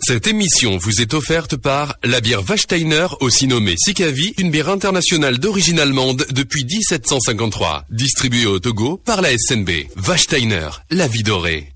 Cette émission vous est offerte par la bière Wachsteiner, aussi nommée Sikavi, une bière internationale d'origine allemande depuis 1753. Distribuée au Togo par la SNB. Wachsteiner, la vie dorée.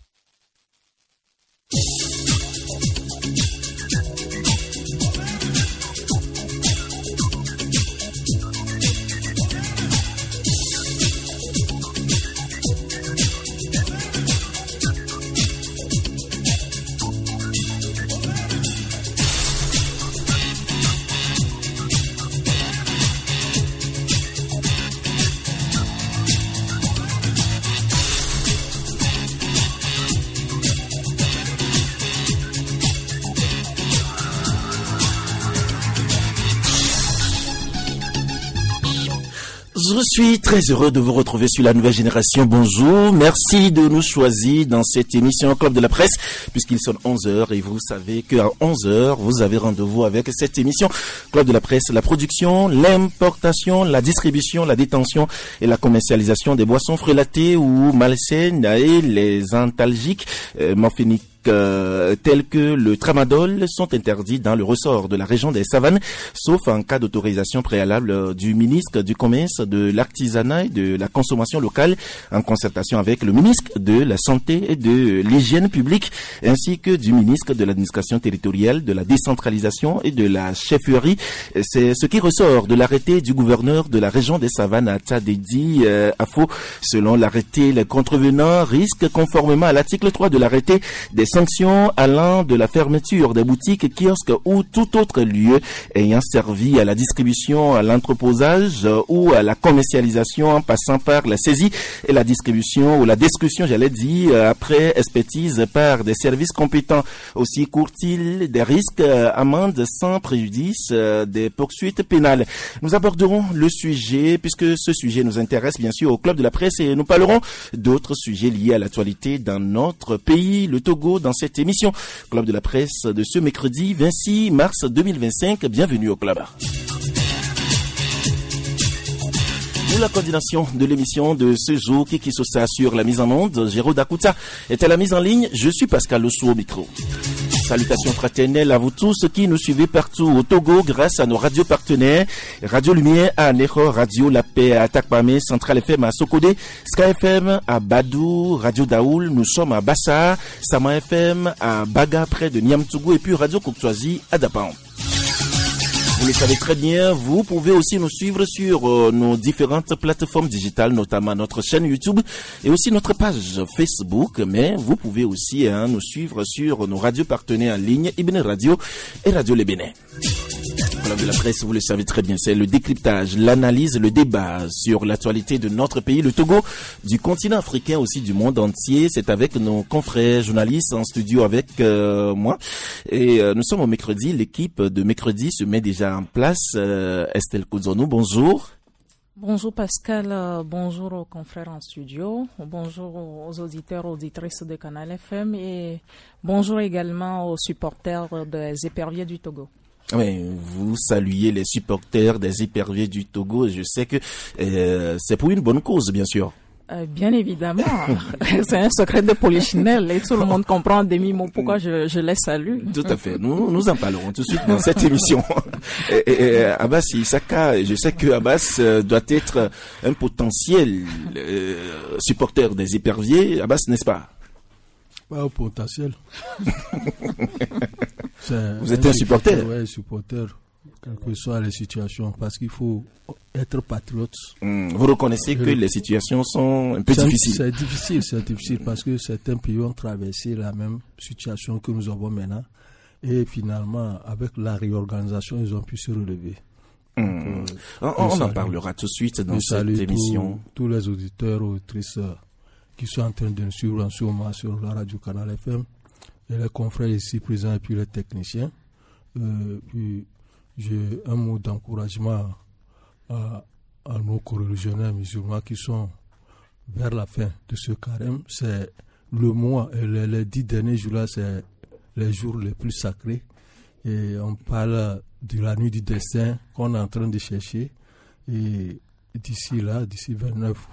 Je suis très heureux de vous retrouver sur la nouvelle génération. Bonjour, merci de nous choisir dans cette émission Club de la Presse, puisqu'il sonne 11h et vous savez qu'à 11h, vous avez rendez-vous avec cette émission Club de la Presse, la production, l'importation, la distribution, la détention et la commercialisation des boissons frelatées ou malsaines et les antalgiques, morphiniques, tels que le tramadol sont interdits dans le ressort de la région des Savanes, sauf en cas d'autorisation préalable du ministre du Commerce, de l'Artisanat et de la Consommation locale, en concertation avec le ministre de la Santé et de l'Hygiène publique, ainsi que du ministre de l'Administration territoriale, de la décentralisation et de la chefferie. C'est ce qui ressort de l'arrêté du gouverneur de la région des Savanes à Tchadedi Afo. Selon l'arrêté, les contrevenants risquent, conformément à l'article 3 de l'arrêté, des sanctions allant de la fermeture des boutiques, kiosques ou tout autre lieu ayant servi à la distribution, à l'entreposage ou à la commercialisation, en passant par la saisie et la distribution ou la destruction, après expertise par des services compétents. Aussi court-il des risques, amendes sans préjudice, des poursuites pénales. Nous aborderons le sujet, puisque ce sujet nous intéresse bien sûr au Club de la Presse, et nous parlerons d'autres sujets liés à l'actualité dans notre pays, le Togo, dans cette émission Club de la Presse de ce mercredi 26 mars 2025. Bienvenue au Club. Pour la coordination de l'émission de ce jour, Kiki Sosa sur la mise en onde, Géraud Dakuta est à la mise en ligne. Je suis Pascal Lossou au micro. Salutations fraternelles à vous tous qui nous suivez partout au Togo grâce à nos radios partenaires. Radio Lumière à Neho, Radio La Paix à Takpame, Central FM à Sokodé, Sky FM à Badou, Radio Daoul, nous sommes à Bassa, Sama FM à Baga près de Niamtougou et puis Radio Kouktoisi à Dapan. Vous le savez très bien, vous pouvez aussi nous suivre sur nos différentes plateformes digitales, notamment notre chaîne YouTube et aussi notre page Facebook. Mais vous pouvez aussi nous suivre sur nos radios partenaires en ligne, Ibn Radio et Radio Le Bénin. Club de la Presse, vous le savez très bien, c'est le décryptage, l'analyse, le débat sur l'actualité de notre pays, le Togo, du continent africain, aussi du monde entier. C'est avec nos confrères journalistes en studio avec moi. Et nous sommes au mercredi. L'équipe de mercredi se met déjà en place. Estelle Kouzonou, bonjour. Bonjour Pascal, bonjour aux confrères en studio, bonjour aux auditeurs, auditrices de Canal FM et bonjour également aux supporters des éperviers du Togo. Oui, vous saluez les supporters des éperviers du Togo. Je sais que c'est pour une bonne cause, bien sûr. Bien évidemment, c'est un secret de polichinelle et tout le monde comprend en demi-mot pourquoi je les salue. Tout à fait, nous en parlerons tout de suite dans cette émission. Et Abbas Issaka, je sais que Abbas doit être un potentiel supporter des éperviers. Abbas, n'est-ce pas? Pas au potentiel. Vous êtes un supporter? Oui, supporter, quelles que soient les situations, parce qu'il faut être patriote. Vous reconnaissez que les situations sont un peu difficiles? C'est difficile parce que certains pays ont traversé la même situation que nous avons maintenant. Et finalement, avec la réorganisation, ils ont pu se relever. Donc, on en parlera tout de suite dans cette émission. Tous les auditeurs, auditrices qui sont en train de nous suivre en ce moment sur la radio Canal FM, et les confrères ici présents et puis les techniciens. Puis j'ai un mot d'encouragement à nos coreligionnaires musulmans qui sont vers la fin de ce carême. C'est le mois, et les 10 derniers jours-là, c'est les jours les plus sacrés. Et on parle de la nuit du destin qu'on est en train de chercher. Et d'ici 29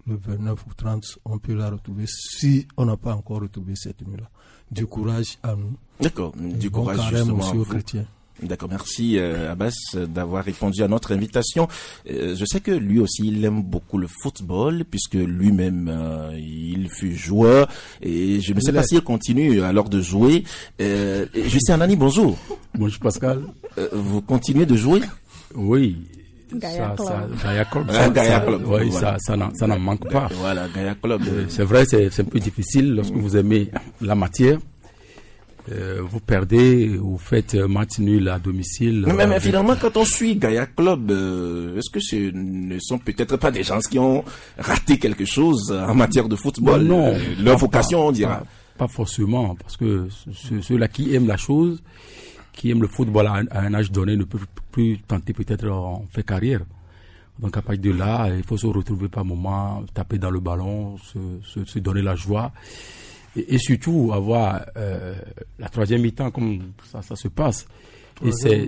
le 29 ou 30, on peut la retrouver si on n'a pas encore retrouvé cette nuit-là. Du courage à nous. D'accord, du courage justement aussi aux chrétiens. D'accord, merci Abbas d'avoir répondu à notre invitation. Je sais que lui aussi il aime beaucoup le football puisque lui-même il fut joueur et je ne sais pas s'il continue alors de jouer. Justin Anani, bonjour. Bonjour Pascal. Vous continuez de jouer? Oui. Gaïa Club. Gaïa Club. Oui, voilà. ça n'en manque pas. Voilà, Gaïa Club. C'est vrai, c'est un peu difficile lorsque vous aimez la matière. Vous perdez, vous faites match nul à domicile. Mais finalement, quand on suit Gaïa Club, est-ce que ce ne sont peut-être pas des gens qui ont raté quelque chose en matière de football? Non, leur vocation, on dira. Pas forcément, parce que ceux-là qui aiment la chose, qui aiment le football à un âge donné, ne peuvent plus tenter peut-être en faire carrière. Donc à partir de là, il faut se retrouver par moment, taper dans le ballon, se donner la joie. Et surtout avoir la troisième mi-temps comme ça se passe. Et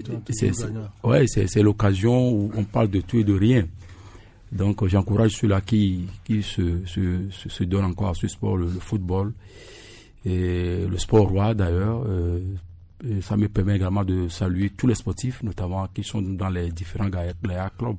c'est l'occasion où on parle de tout et de rien. Donc j'encourage ceux-là qui se donnent encore à ce sport, le football et le sport roi d'ailleurs. Et ça me permet également de saluer tous les sportifs, notamment qui sont dans les différents Gaïa Clubs.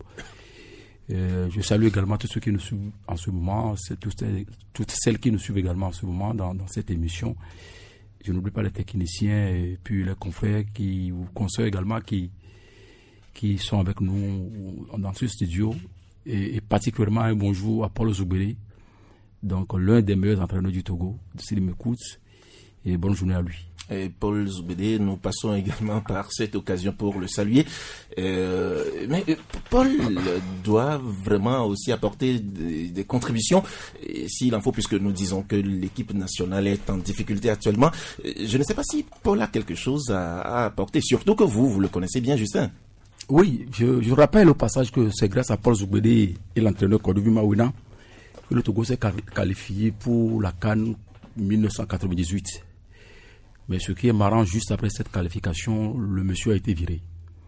Je salue également tous ceux qui nous suivent en ce moment, toutes celles qui nous suivent également en ce moment dans cette émission. Je n'oublie pas les techniciens et puis les confrères ou consoeurs également qui sont avec nous dans ce studio. Et particulièrement un bonjour à Paul Zoubéré, donc l'un des meilleurs entraîneurs du Togo, s'il m'écoute, et bonne journée à lui. Et Paul Zoubédé, nous passons également par cette occasion pour le saluer. Mais Paul doit vraiment aussi apporter des contributions, s'il en faut, puisque nous disons que l'équipe nationale est en difficulté actuellement. Je ne sais pas si Paul a quelque chose à apporter, surtout que vous le connaissez bien, Justin. Oui, je rappelle au passage que c'est grâce à Paul Zoubédé et l'entraîneur Kodovi Mawina que le Togo s'est qualifié pour la CAN 1998. Mais ce qui est marrant, juste après cette qualification, le monsieur a été viré.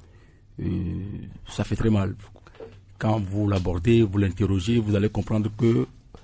Ça fait très mal. Quand vous l'abordez, vous l'interrogez, vous allez comprendre que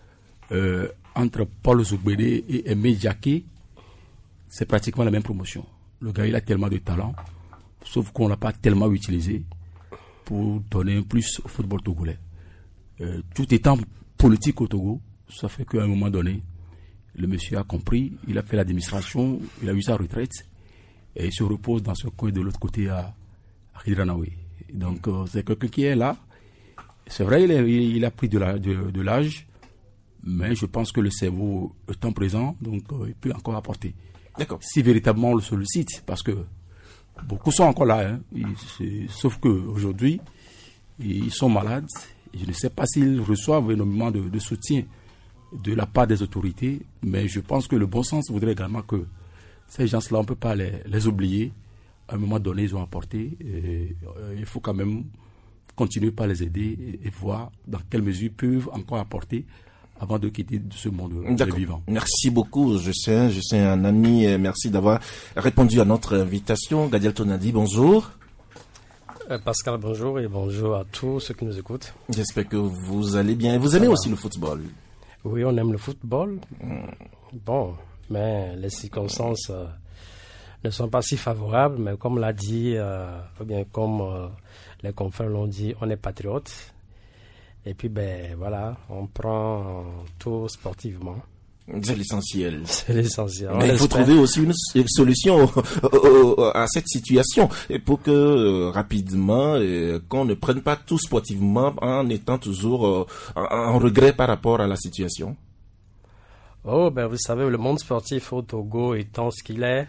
entre Paul Zoubédé et Aimé Jacquet, c'est pratiquement la même promotion. Le gars, il a tellement de talent, sauf qu'on ne l'a pas tellement utilisé pour donner un plus au football togolais. Tout étant politique au Togo, ça fait qu'à un moment donné, le monsieur a compris, il a fait l'administration, il a eu sa retraite et il se repose dans ce coin de l'autre côté à Hidranaoui. Donc c'est quelqu'un qui est là. C'est vrai, il a pris de l'âge, mais je pense que le cerveau est en présent, donc il peut encore apporter. D'accord. Si véritablement on le sollicite, parce que beaucoup sont encore là, hein, sauf qu'aujourd'hui, ils sont malades. Et je ne sais pas s'ils reçoivent énormément de soutien de la part des autorités, mais je pense que le bon sens voudrait également que ces gens-là, on ne peut pas les oublier. À un moment donné, ils ont apporté. Et, il faut quand même continuer par les aider et voir dans quelle mesure ils peuvent encore apporter avant de quitter ce monde vivant. Merci beaucoup, Justin Anani. Merci d'avoir répondu à notre invitation. Gadiel Tonadi, bonjour. Pascal, bonjour et bonjour à tous ceux qui nous écoutent. J'espère que vous allez bien. Vous aimez aussi le football? Oui, on aime le football. Bon, mais les circonstances ne sont pas si favorables. Mais comme l'a dit, ou bien comme les confrères l'ont dit, on est patriote. Et puis, voilà, on prend tout sportivement. C'est l'essentiel. C'est l'essentiel. Mais il faut trouver aussi une solution à cette situation et pour que rapidement, qu'on ne prenne pas tout sportivement en étant toujours en regret par rapport à la situation. Oh, vous savez, le monde sportif au Togo étant ce qu'il est,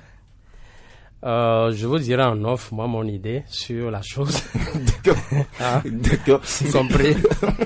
je vous dirai en off, moi, mon idée sur la chose. D'accord. D'accord. C'est compris.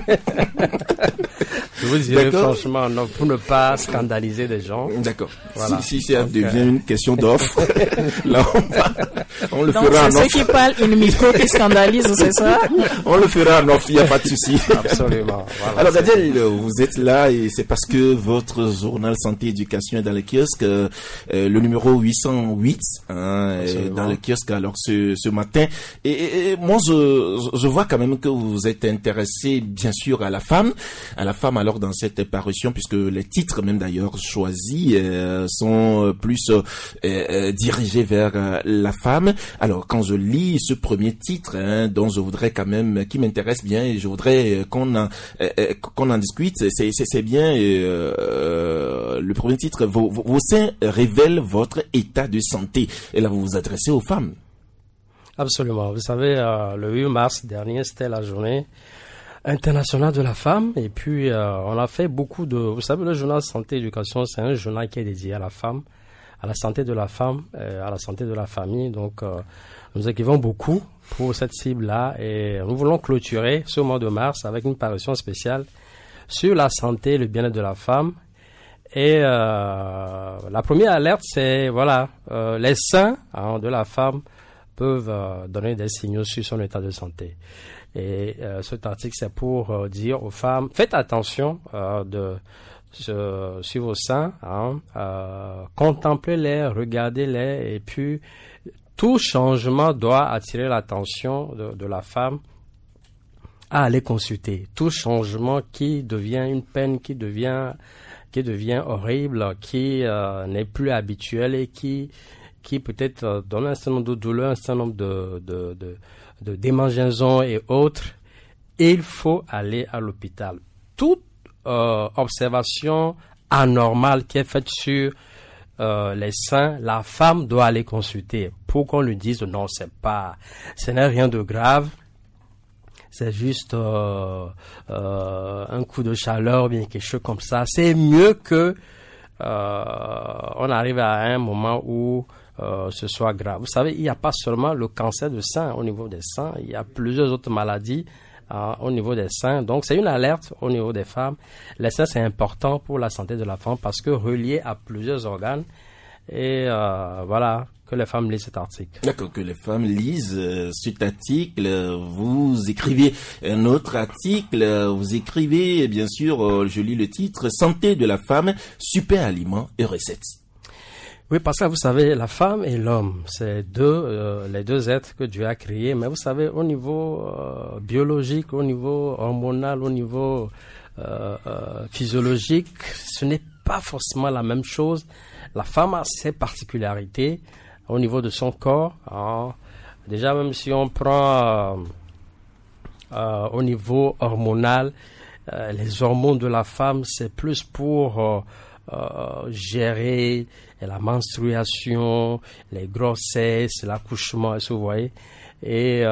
Je vous dirais franchement, non, pour ne pas scandaliser des gens. D'accord. Voilà. Si ça devient une question d'offre, là on le fera en off. Donc c'est ceux qui parlent une micro qui scandalisent, c'est ça? On le fera en off, il n'y a pas de souci. Absolument. Voilà, alors Gadiel, vous êtes là et c'est parce que votre journal Santé Éducation est dans le kiosque, le numéro 808, dans le kiosque alors ce matin. Et moi je vois quand même que vous êtes intéressé bien sûr à la femme alors dans cette parution, puisque les titres même d'ailleurs choisis sont plus dirigés vers la femme. Alors quand je lis ce premier titre, dont je voudrais quand même, qui m'intéresse bien, et je voudrais qu'on en discute, c'est bien le premier titre. Vos seins révèlent votre état de santé. Et là, vous vous adressez aux femmes. Absolument. Vous savez, le 8 mars dernier, c'était la journée internationale de la femme. Et puis, on a fait beaucoup de... Vous savez, le journal Santé et Éducation, c'est un journal qui est dédié à la femme, à la santé de la femme, à la santé de la famille. Donc, nous écrivons beaucoup pour cette cible-là. Et nous voulons clôturer ce mois de mars avec une parution spéciale sur la santé et le bien-être de la femme. Et la première alerte, c'est, les seins de la femme peuvent donner des signaux sur son état de santé. Et cet article, c'est pour dire aux femmes, faites attention sur vos seins, contemplez-les, regardez-les, et puis tout changement doit attirer l'attention de la femme à aller consulter. Tout changement qui devient une peine, qui devient horrible, qui n'est plus habituel et qui peut-être donne un certain nombre de douleurs, un certain nombre de démangeaisons et autres, il faut aller à l'hôpital. Toute observation anormale qui est faite sur les seins, la femme doit aller consulter pour qu'on lui dise non, ce n'est rien de grave, c'est juste un coup de chaleur, bien quelque chose comme ça. C'est mieux que on arrive à un moment où ce soit grave. Vous savez, il n'y a pas seulement le cancer de sein au niveau des seins, il y a plusieurs autres maladies au niveau des seins. Donc, c'est une alerte au niveau des femmes. Les seins, c'est important pour la santé de la femme parce que relié à plusieurs organes. Et que les femmes lisent cet article. D'accord, que les femmes lisent cet article. Vous écrivez un autre article. Vous écrivez, bien sûr, je lis le titre, Santé de la femme, super aliments et recettes. Oui, parce que vous savez, la femme et l'homme, c'est les deux êtres que Dieu a créés. Mais vous savez, au niveau biologique, au niveau hormonal, au niveau physiologique, ce n'est pas forcément la même chose. La femme a ses particularités au niveau de son corps. Déjà, même si on prend au niveau hormonal, les hormones de la femme, c'est plus pour gérer la menstruation, les grossesses, l'accouchement, vous voyez. Et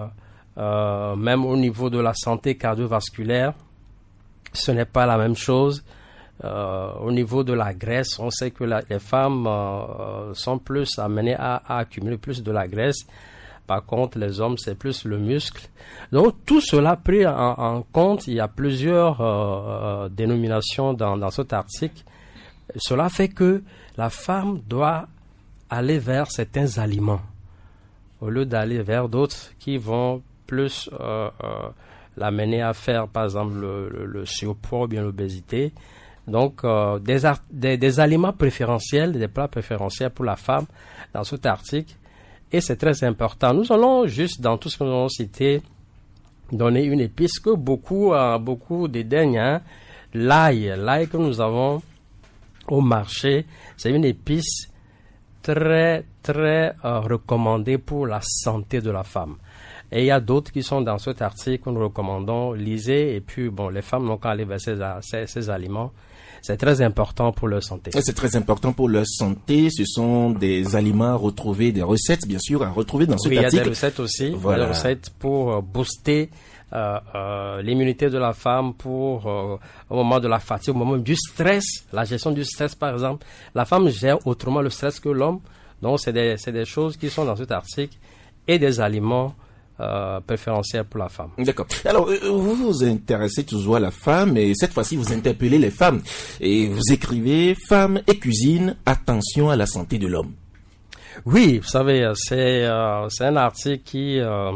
même au niveau de la santé cardiovasculaire, ce n'est pas la même chose. Au niveau de la graisse, on sait que les femmes sont plus amenées à accumuler plus de la graisse. Par contre, les hommes, c'est plus le muscle. Donc, tout cela pris en compte, il y a plusieurs dénominations dans cet article. Cela fait que la femme doit aller vers certains aliments au lieu d'aller vers d'autres qui vont plus l'amener à faire, par exemple, le surpoids ou bien l'obésité. Donc, des aliments préférentiels, des plats préférentiels pour la femme dans cet article. Et c'est très important. Nous allons juste, dans tout ce que nous avons cité, donner une épice que beaucoup dédaignent. L'ail que nous avons au marché, c'est une épice très, très recommandée pour la santé de la femme. Et il y a d'autres qui sont dans cet article que nous recommandons. Lisez, et puis, les femmes n'ont qu'à aller vers ces aliments. C'est très important pour leur santé. C'est très important pour leur santé. Ce sont des aliments à retrouver, des recettes, bien sûr, à retrouver dans cet article. Il y a des recettes aussi. Voilà. Des recettes pour booster l'immunité de la femme pour au moment de la fatigue, au moment du stress, la gestion du stress, par exemple. La femme gère autrement le stress que l'homme. Donc, c'est des choses qui sont dans cet article et des aliments préférentiel pour la femme. D'accord. Alors, vous vous intéressez toujours à la femme et cette fois-ci, vous interpellez les femmes. Et vous écrivez « Femmes et cuisine, attention à la santé de l'homme ». Oui, vous savez, c'est un article qui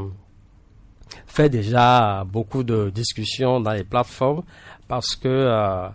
fait déjà beaucoup de discussions dans les plateformes parce que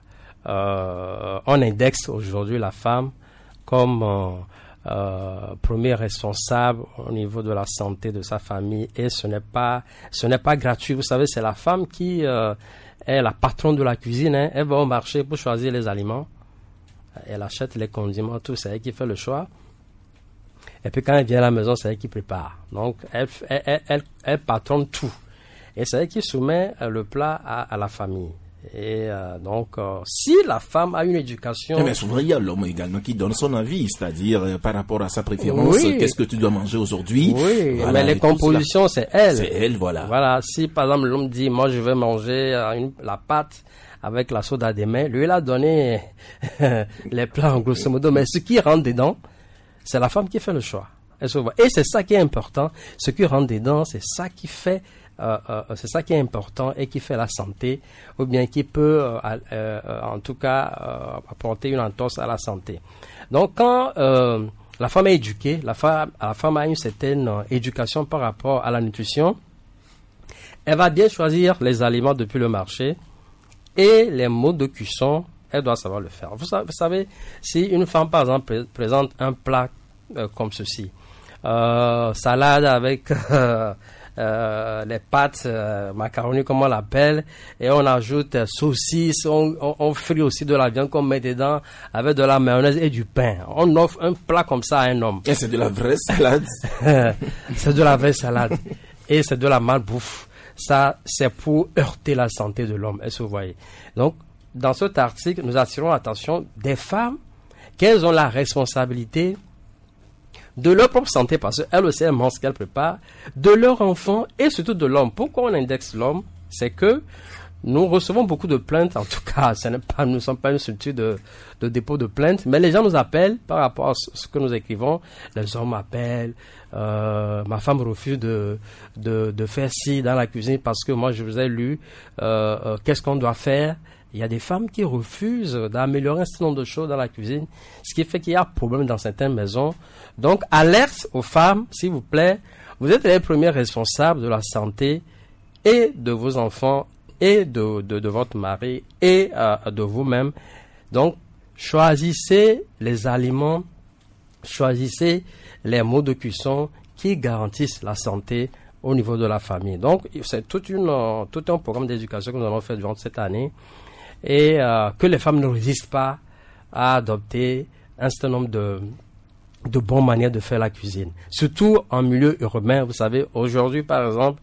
on indexe aujourd'hui la femme comme premier responsable au niveau de la santé de sa famille et ce n'est pas gratuit. Vous savez, c'est la femme qui est la patronne de la cuisine. Hein. Elle va au marché pour choisir les aliments. Elle achète les condiments, tout, c'est elle qui fait le choix. Et puis quand elle vient à la maison, c'est elle qui prépare. Donc elle patronne tout. Et c'est elle qui soumet le plat à la famille. Et donc, si la femme a une éducation... Mais souvent, il y a l'homme également qui donne son avis, c'est-à-dire par rapport à sa préférence, qu'est-ce que tu dois manger aujourd'hui. Oui, voilà, mais les compositions, c'est elle. C'est elle, voilà. Voilà, si par exemple l'homme dit, moi je vais manger la pâte avec la soda des mains, lui il a donné les plats en grosso modo, mais ce qui rentre dedans, c'est la femme qui fait le choix. Et c'est ça qui est important, ce qui rentre dedans, c'est ça qui fait... c'est ça qui est important et qui fait la santé, ou bien qui peut en tout cas apporter une entorse à la santé. Donc quand la femme est éduquée, la femme a une certaine éducation par rapport à la nutrition, elle va bien choisir les aliments depuis le marché et les modes de cuisson, elle doit savoir le faire. Vous savez, si une femme par exemple présente un plat comme ceci, salade avec les pâtes, macaroni comme on l'appelle, et on ajoute saucisses, on frit aussi de la viande qu'on met dedans avec de la mayonnaise et du pain. On offre un plat comme ça à un homme. Et c'est de la vraie salade. C'est de la vraie salade. Et c'est de la malbouffe. Ça, c'est pour heurter la santé de l'homme. Est-ce que vous voyez? Donc, dans cet article, nous attirons l'attention des femmes qu'elles ont la responsabilité de leur propre santé, parce qu'elles aussi elles mangent ce qu'elles préparent, de leur enfant et surtout de l'homme. Pourquoi on indexe l'homme? C'est que nous recevons beaucoup de plaintes, en tout cas, nous ne sommes pas une structure de dépôt de plaintes, mais les gens nous appellent par rapport à ce que nous écrivons. Les hommes m'appellent, ma femme refuse de faire ci dans la cuisine parce que moi je vous ai lu, qu'est-ce qu'on doit faire? Il y a des femmes qui refusent d'améliorer un certain nombre de choses dans la cuisine, ce qui fait qu'il y a un problème dans certaines maisons. Donc, alerte aux femmes, s'il vous plaît, vous êtes les premiers responsables de la santé et de vos enfants et de votre mari et de vous-même. Donc, choisissez les aliments, choisissez les modes de cuisson qui garantissent la santé au niveau de la famille. Donc, c'est tout un programme d'éducation que nous allons faire durant cette année. Et que les femmes ne résistent pas à adopter un certain nombre de bonnes manières de faire la cuisine. Surtout en milieu urbain. Vous savez, aujourd'hui, par exemple,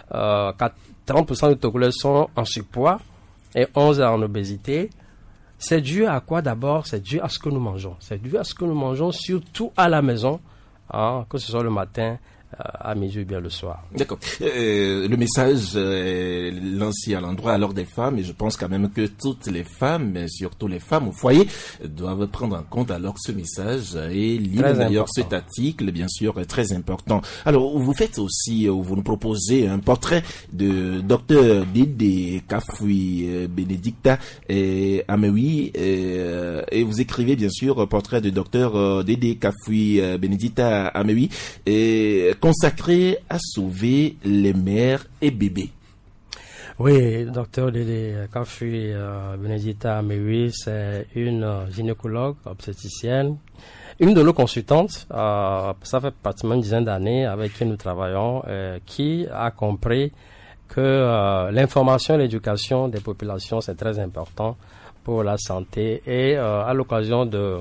30% des Togolais sont en surpoids et 11% en obésité. C'est dû à quoi d'abord? C'est dû à ce que nous mangeons. C'est dû à ce que nous mangeons, surtout à la maison, que ce soit le matin, à midi ou bien le soir. D'accord. Le message lancé à l'endroit alors des femmes, et je pense quand même que toutes les femmes, mais surtout les femmes au foyer, doivent prendre en compte alors ce message et lire d'ailleurs cet article, bien sûr, très important. Alors, vous faites aussi, vous nous proposez un portrait de Dr Dédé Kafui Bénédicta Amewi, et vous écrivez bien sûr portrait de Dr Dédé Kafui Bénédicta Amewi, et consacré à sauver les mères et bébés. Oui, docteur Dédé Kafui Bénédicta Amewi, c'est une gynécologue obstétricienne, une de nos consultantes, ça fait pratiquement une dizaine d'années avec qui nous travaillons, qui a compris que l'information et l'éducation des populations, c'est très important pour la santé, et à l'occasion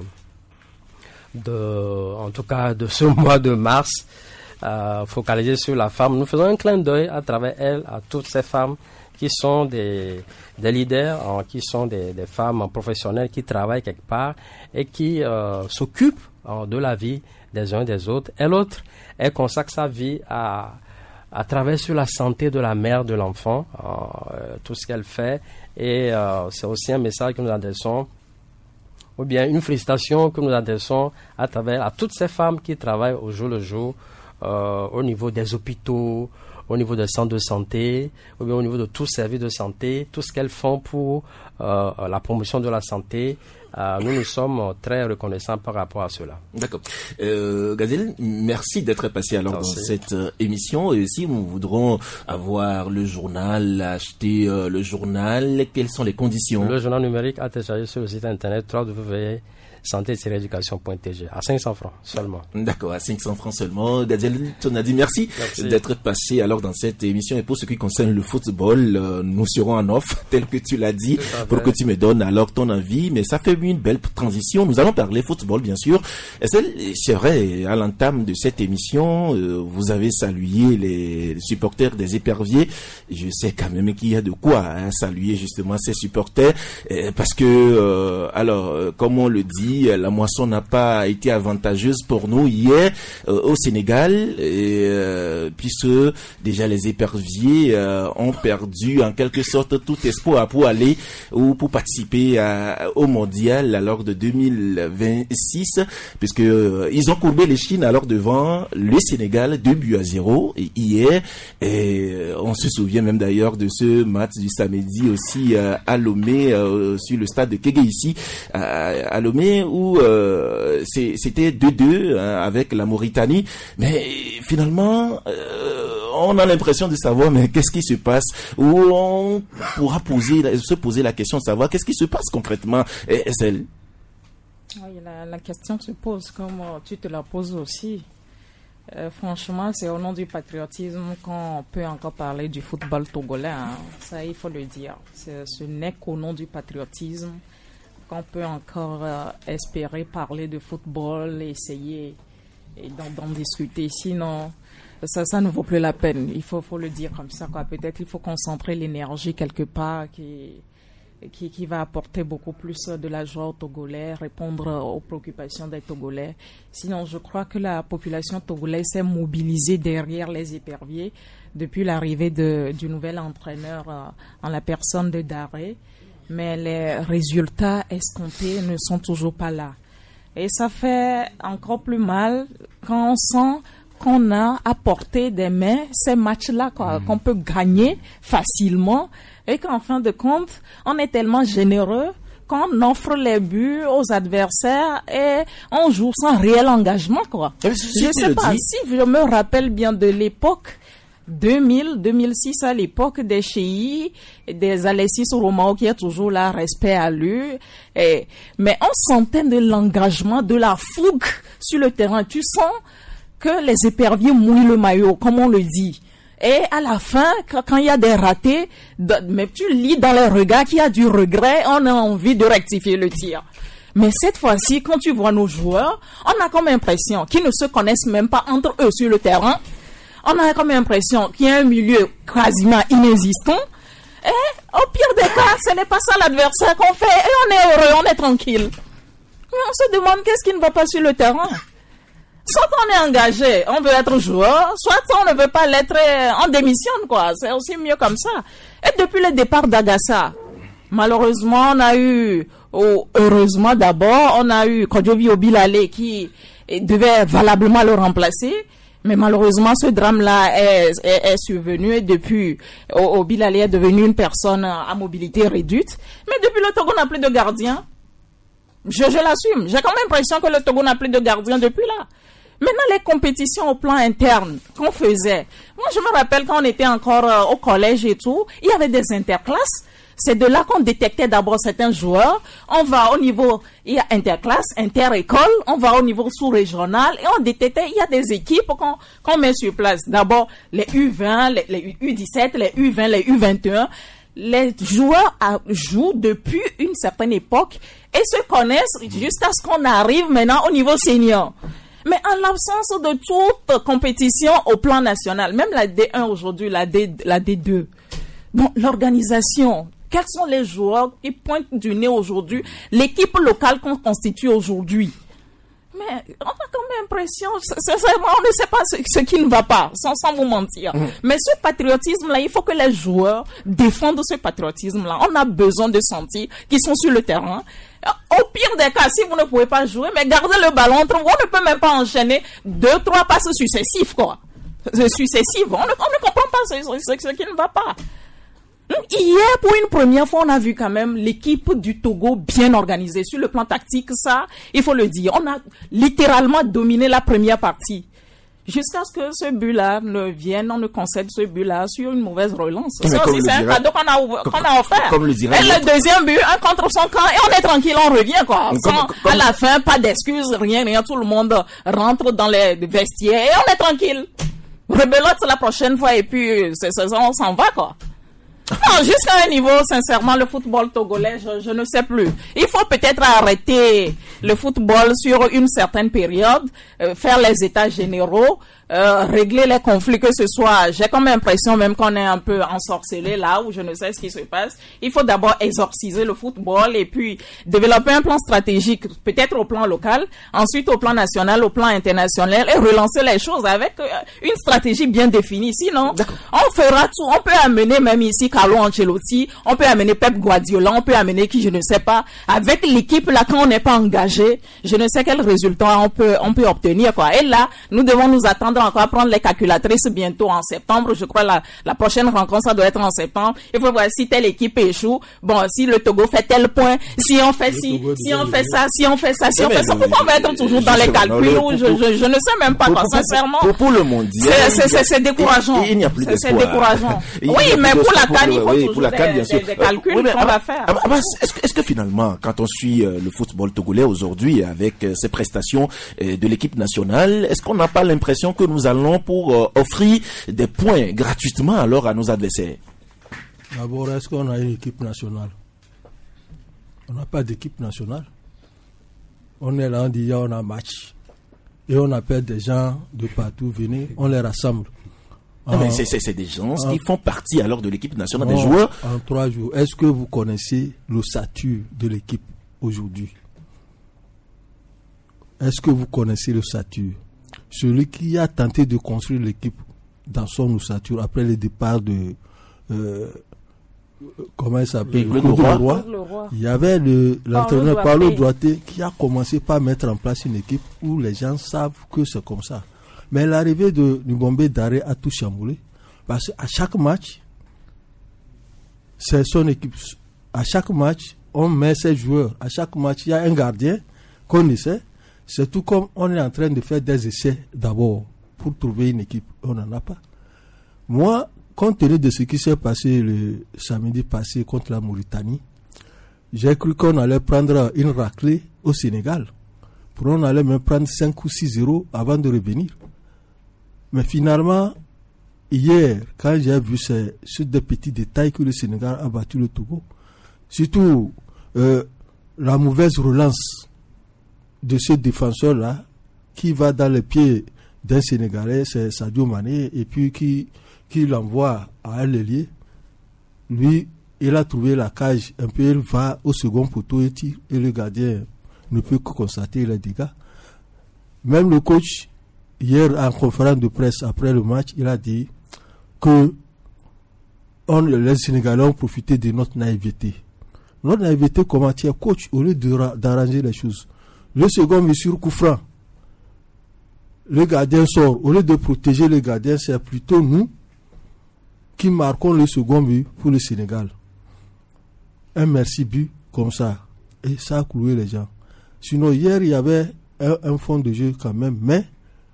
en tout cas de ce mois de mars, focalisé sur la femme, nous faisons un clin d'œil à travers elle à toutes ces femmes qui sont des leaders, qui sont des femmes professionnelles qui travaillent quelque part et qui s'occupent de la vie des uns et des autres. Et l'autre, elle consacre sa vie à travers sur la santé de la mère, de l'enfant, tout ce qu'elle fait. Et c'est aussi un message que nous adressons, ou bien une félicitation que nous adressons à toutes ces femmes qui travaillent au jour le jour, au niveau des hôpitaux, au niveau des centres de santé, ou bien au niveau de tous les services de santé, tout ce qu'elles font pour la promotion de la santé nous sommes très reconnaissants par rapport à cela. D'accord. Gazelle, merci d'être passé alors dans cette émission. Et si nous voudrons avoir le journal, acheter le journal, quelles sont les conditions? Le journal numérique a téléchargé sur le site internet www.santé-éducation.tg à 500 francs seulement. D'accord, à 500 francs seulement. Gazelle, on a dit merci d'être passé alors dans cette émission. Et pour ce qui concerne le football, nous serons en off, tel que tu l'as dit, pour que tu me donnes alors ton avis. Mais ça fait une belle transition. Nous allons parler football, bien sûr. Et c'est vrai, à l'entame de cette émission, vous avez salué les supporters des Éperviers. Je sais quand même qu'il y a de quoi saluer justement ces supporters, parce que, comme on le dit, la moisson n'a pas été avantageuse pour nous hier au Sénégal, puisque déjà les Éperviers ont perdu en quelque sorte tout espoir pour aller ou pour participer au mondial alors de 2026, puisque ils ont courbé les chines alors devant le Sénégal 2-0 et hier, et on se souvient même d'ailleurs de ce match du samedi aussi à Lomé, sur le stade de Kégué ici à Lomé, où c'était 2-2 avec la Mauritanie, mais finalement on a l'impression de savoir mais qu'est-ce qui se passe, où on pourra se poser la question de savoir qu'est-ce qui se passe concrètement. SL. Oui, la question se pose comme tu te la poses aussi. Franchement, c'est au nom du patriotisme qu'on peut encore parler du football togolais. Ça, il faut le dire. Ce n'est qu'au nom du patriotisme qu'on peut encore espérer parler de football, essayer d'en discuter. Sinon, ça ne vaut plus la peine. Il faut le dire comme ça, quoi. Peut-être il faut concentrer l'énergie quelque part qui va apporter beaucoup plus de la joie aux Togolais, répondre aux préoccupations des Togolais. Sinon, je crois que la population togolaise s'est mobilisée derrière les Éperviers depuis l'arrivée du nouvel entraîneur en la personne de Daré. Mais les résultats escomptés ne sont toujours pas là. Et ça fait encore plus mal quand on sent qu'on a à portée des mains ces matchs-là, qu'on peut gagner facilement, et qu'en fin de compte, on est tellement généreux qu'on offre les buts aux adversaires et on joue sans réel engagement, quoi. Je sais pas, si je me rappelle bien de l'époque 2006, à l'époque des Chéis, des Alessis Romao qui est toujours là, respect à lui. Mais on sentait de l'engagement, de la fougue sur le terrain. Tu sens que les Éperviers mouillent le maillot, comme on le dit. Et à la fin, quand il y a des ratés, mais tu lis dans les regards qu'il y a du regret, on a envie de rectifier le tir. Mais cette fois-ci, quand tu vois nos joueurs, on a comme impression qu'ils ne se connaissent même pas entre eux sur le terrain. On a comme impression qu'il y a un milieu quasiment inexistant. Et au pire des cas, ce n'est pas ça l'adversaire qu'on fait. Et on est heureux, on est tranquille. Mais on se demande qu'est-ce qui ne va pas sur le terrain. Soit on est engagé, on veut être joueur, soit on ne veut pas l'être, on démissionne, quoi. C'est aussi mieux comme ça. Et depuis le départ d'Agassa, malheureusement, on a eu, heureusement d'abord, on a eu Kodjovi Obilale qui devait valablement le remplacer. Mais malheureusement, ce drame-là est survenu et depuis, Obilale est devenu une personne à mobilité réduite. Mais depuis, le Togo n'a plus de gardien. Je l'assume. J'ai quand même l'impression que le Togo n'a plus de gardien depuis là. Maintenant, les compétitions au plan interne qu'on faisait. Moi, je me rappelle quand on était encore au collège et tout, il y avait des interclasses. C'est de là qu'on détectait d'abord certains joueurs. On va au niveau, il y a interclasse, inter-école, on va au niveau sous-régional et on détectait, il y a des équipes qu'on met sur place. D'abord, les U20, les U17, les U20, les U21. Les joueurs jouent depuis une certaine époque et se connaissent jusqu'à ce qu'on arrive maintenant au niveau senior. Mais en l'absence de toute compétition au plan national, même la D1 aujourd'hui, la D2, bon, l'organisation, quels sont les joueurs qui pointent du nez aujourd'hui, l'équipe locale qu'on constitue aujourd'hui? Mais on a quand même l'impression, on ne sait pas ce qui ne va pas, sans vous mentir. Mais ce patriotisme-là, il faut que les joueurs défendent ce patriotisme-là. On a besoin de sentir qu'ils sont sur le terrain. Au pire des cas, si vous ne pouvez pas jouer, mais gardez le ballon entre vous. On ne peut même pas enchaîner 2-3 passes successives, quoi. Successives. On ne comprend pas ce qui ne va pas. Hier, pour une première fois, on a vu quand même l'équipe du Togo bien organisée. Sur le plan tactique, ça, il faut le dire. On a littéralement dominé la première partie. Jusqu'à ce que ce but-là ne vienne, on ne concède ce but-là sur une mauvaise relance. Ça aussi, c'est un cadeau qu'on a offert. Comme le dirait. Et le deuxième but, un contre son camp, et on est tranquille, on revient, quoi. À la fin, pas d'excuses, rien, tout le monde rentre dans les vestiaires et on est tranquille. Rebelote la prochaine fois et puis, on s'en va, quoi. Non, jusqu'à un niveau, sincèrement, le football togolais, je ne sais plus. Il faut peut-être arrêter le football sur une certaine période, faire les états généraux, régler les conflits, que ce soit, j'ai comme l'impression même qu'on est un peu ensorcelé là, où je ne sais ce qui se passe. Il faut d'abord exorciser le football et puis développer un plan stratégique, peut-être au plan local, ensuite au plan national, au plan international, et relancer les choses avec une stratégie bien définie. Sinon, on fera tout. On peut amener même ici Carlo Ancelotti, on peut amener Pep Guardiola, on peut amener qui, je ne sais pas. Avec l'équipe là, quand on n'est pas engagé, je ne sais quel résultat on peut obtenir, quoi. Et là, nous devons nous attendre encore à prendre les calculatrices bientôt en septembre. Je crois la prochaine rencontre, ça doit être en septembre. Il faut voir si telle équipe échoue. Bon, si le Togo fait tel point, si on fait si on fait ça, pourquoi on va être toujours dans les calculs où je ne sais même pas, quoi, sincèrement. Pour le mondial. C'est décourageant. Il n'y a plus d'espoir. C'est décourageant. Oui, mais pour la CAN, il faut toujours des calculs qu'on va faire. Est-ce que finalement, quand on suit le football togolais aujourd'hui avec ses prestations de l'équipe nationale, est-ce qu'on n'a pas l'impression que nous allons pour offrir des points gratuitement alors à nos adversaires? D'abord, est-ce qu'on a une équipe nationale? On n'a pas d'équipe nationale. On est là, on dit on a match. Et on appelle des gens de partout, venez, on les rassemble. Mais c'est des gens qui font partie alors de l'équipe nationale, des joueurs. En 3 jours, est-ce que vous connaissez l'ossature de l'équipe aujourd'hui? Est-ce que vous connaissez l'ossature? Celui qui a tenté de construire l'équipe dans son ossature après le départ de comment il s'appelle, Claude Leroy. Il y avait l'entraîneur Paulo Duarte qui a commencé par mettre en place une équipe où les gens savent que c'est comme ça. Mais l'arrivée de Bombay Daré a tout chamboulé. Parce qu'à chaque match, c'est son équipe. À chaque match, on met ses joueurs. À chaque match, il y a un gardien qu'on essaie. C'est tout comme on est en train de faire des essais d'abord pour trouver une équipe. On n'en a pas. Moi, compte tenu de ce qui s'est passé le samedi passé contre la Mauritanie, j'ai cru qu'on allait prendre une raclée au Sénégal. On allait même prendre 5 ou 6-0 avant de revenir. Mais finalement, hier, quand j'ai vu sur des petits détails que le Sénégal a battu le Togo, surtout la mauvaise relance de ce défenseur-là, qui va dans les pieds d'un Sénégalais, c'est Sadio Mané, et puis qui l'envoie à un ailier. Lui, il a trouvé la cage, un peu, il va au second poteau et tire, et le gardien ne peut que constater les dégâts. Même le coach, hier en conférence de presse après le match, il a dit que les Sénégalais ont profité de notre naïveté. Notre naïveté, comment tu es coach, au lieu d'arranger les choses. Le second but sur coup franc, le gardien sort. Au lieu de protéger le gardien, c'est plutôt nous qui marquons le second but pour le Sénégal. Un merci but comme ça. Et ça a cloué les gens. Sinon, hier, il y avait un fond de jeu quand même, mais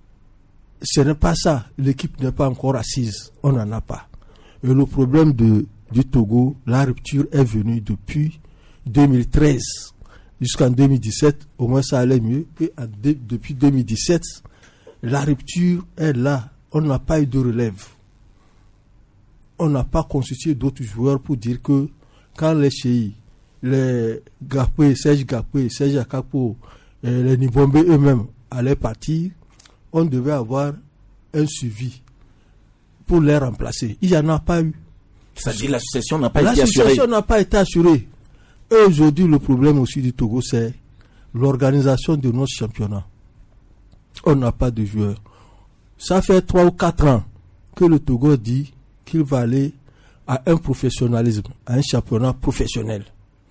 ce n'est pas ça. L'équipe n'est pas encore assise. On n'en a pas. Et le problème du Togo, la rupture est venue depuis 2013 jusqu'en 2017. Au moins, ça allait mieux. Et depuis 2017, la rupture est là. On n'a pas eu de relève. On n'a pas constitué d'autres joueurs pour dire que quand les Chéis, les Gapé, Serge Akapo, les Nibombe eux-mêmes allaient partir, on devait avoir un suivi pour les remplacer. Il n'y en a pas eu. C'est-à-dire l'association n'a pas été assurée. L'association n'a pas été assurée. Et aujourd'hui, le problème aussi du Togo, c'est l'organisation de notre championnat. On n'a pas de joueurs. Ça fait 3 ou 4 ans que le Togo dit qu'il va aller à un professionnalisme, à un championnat professionnel.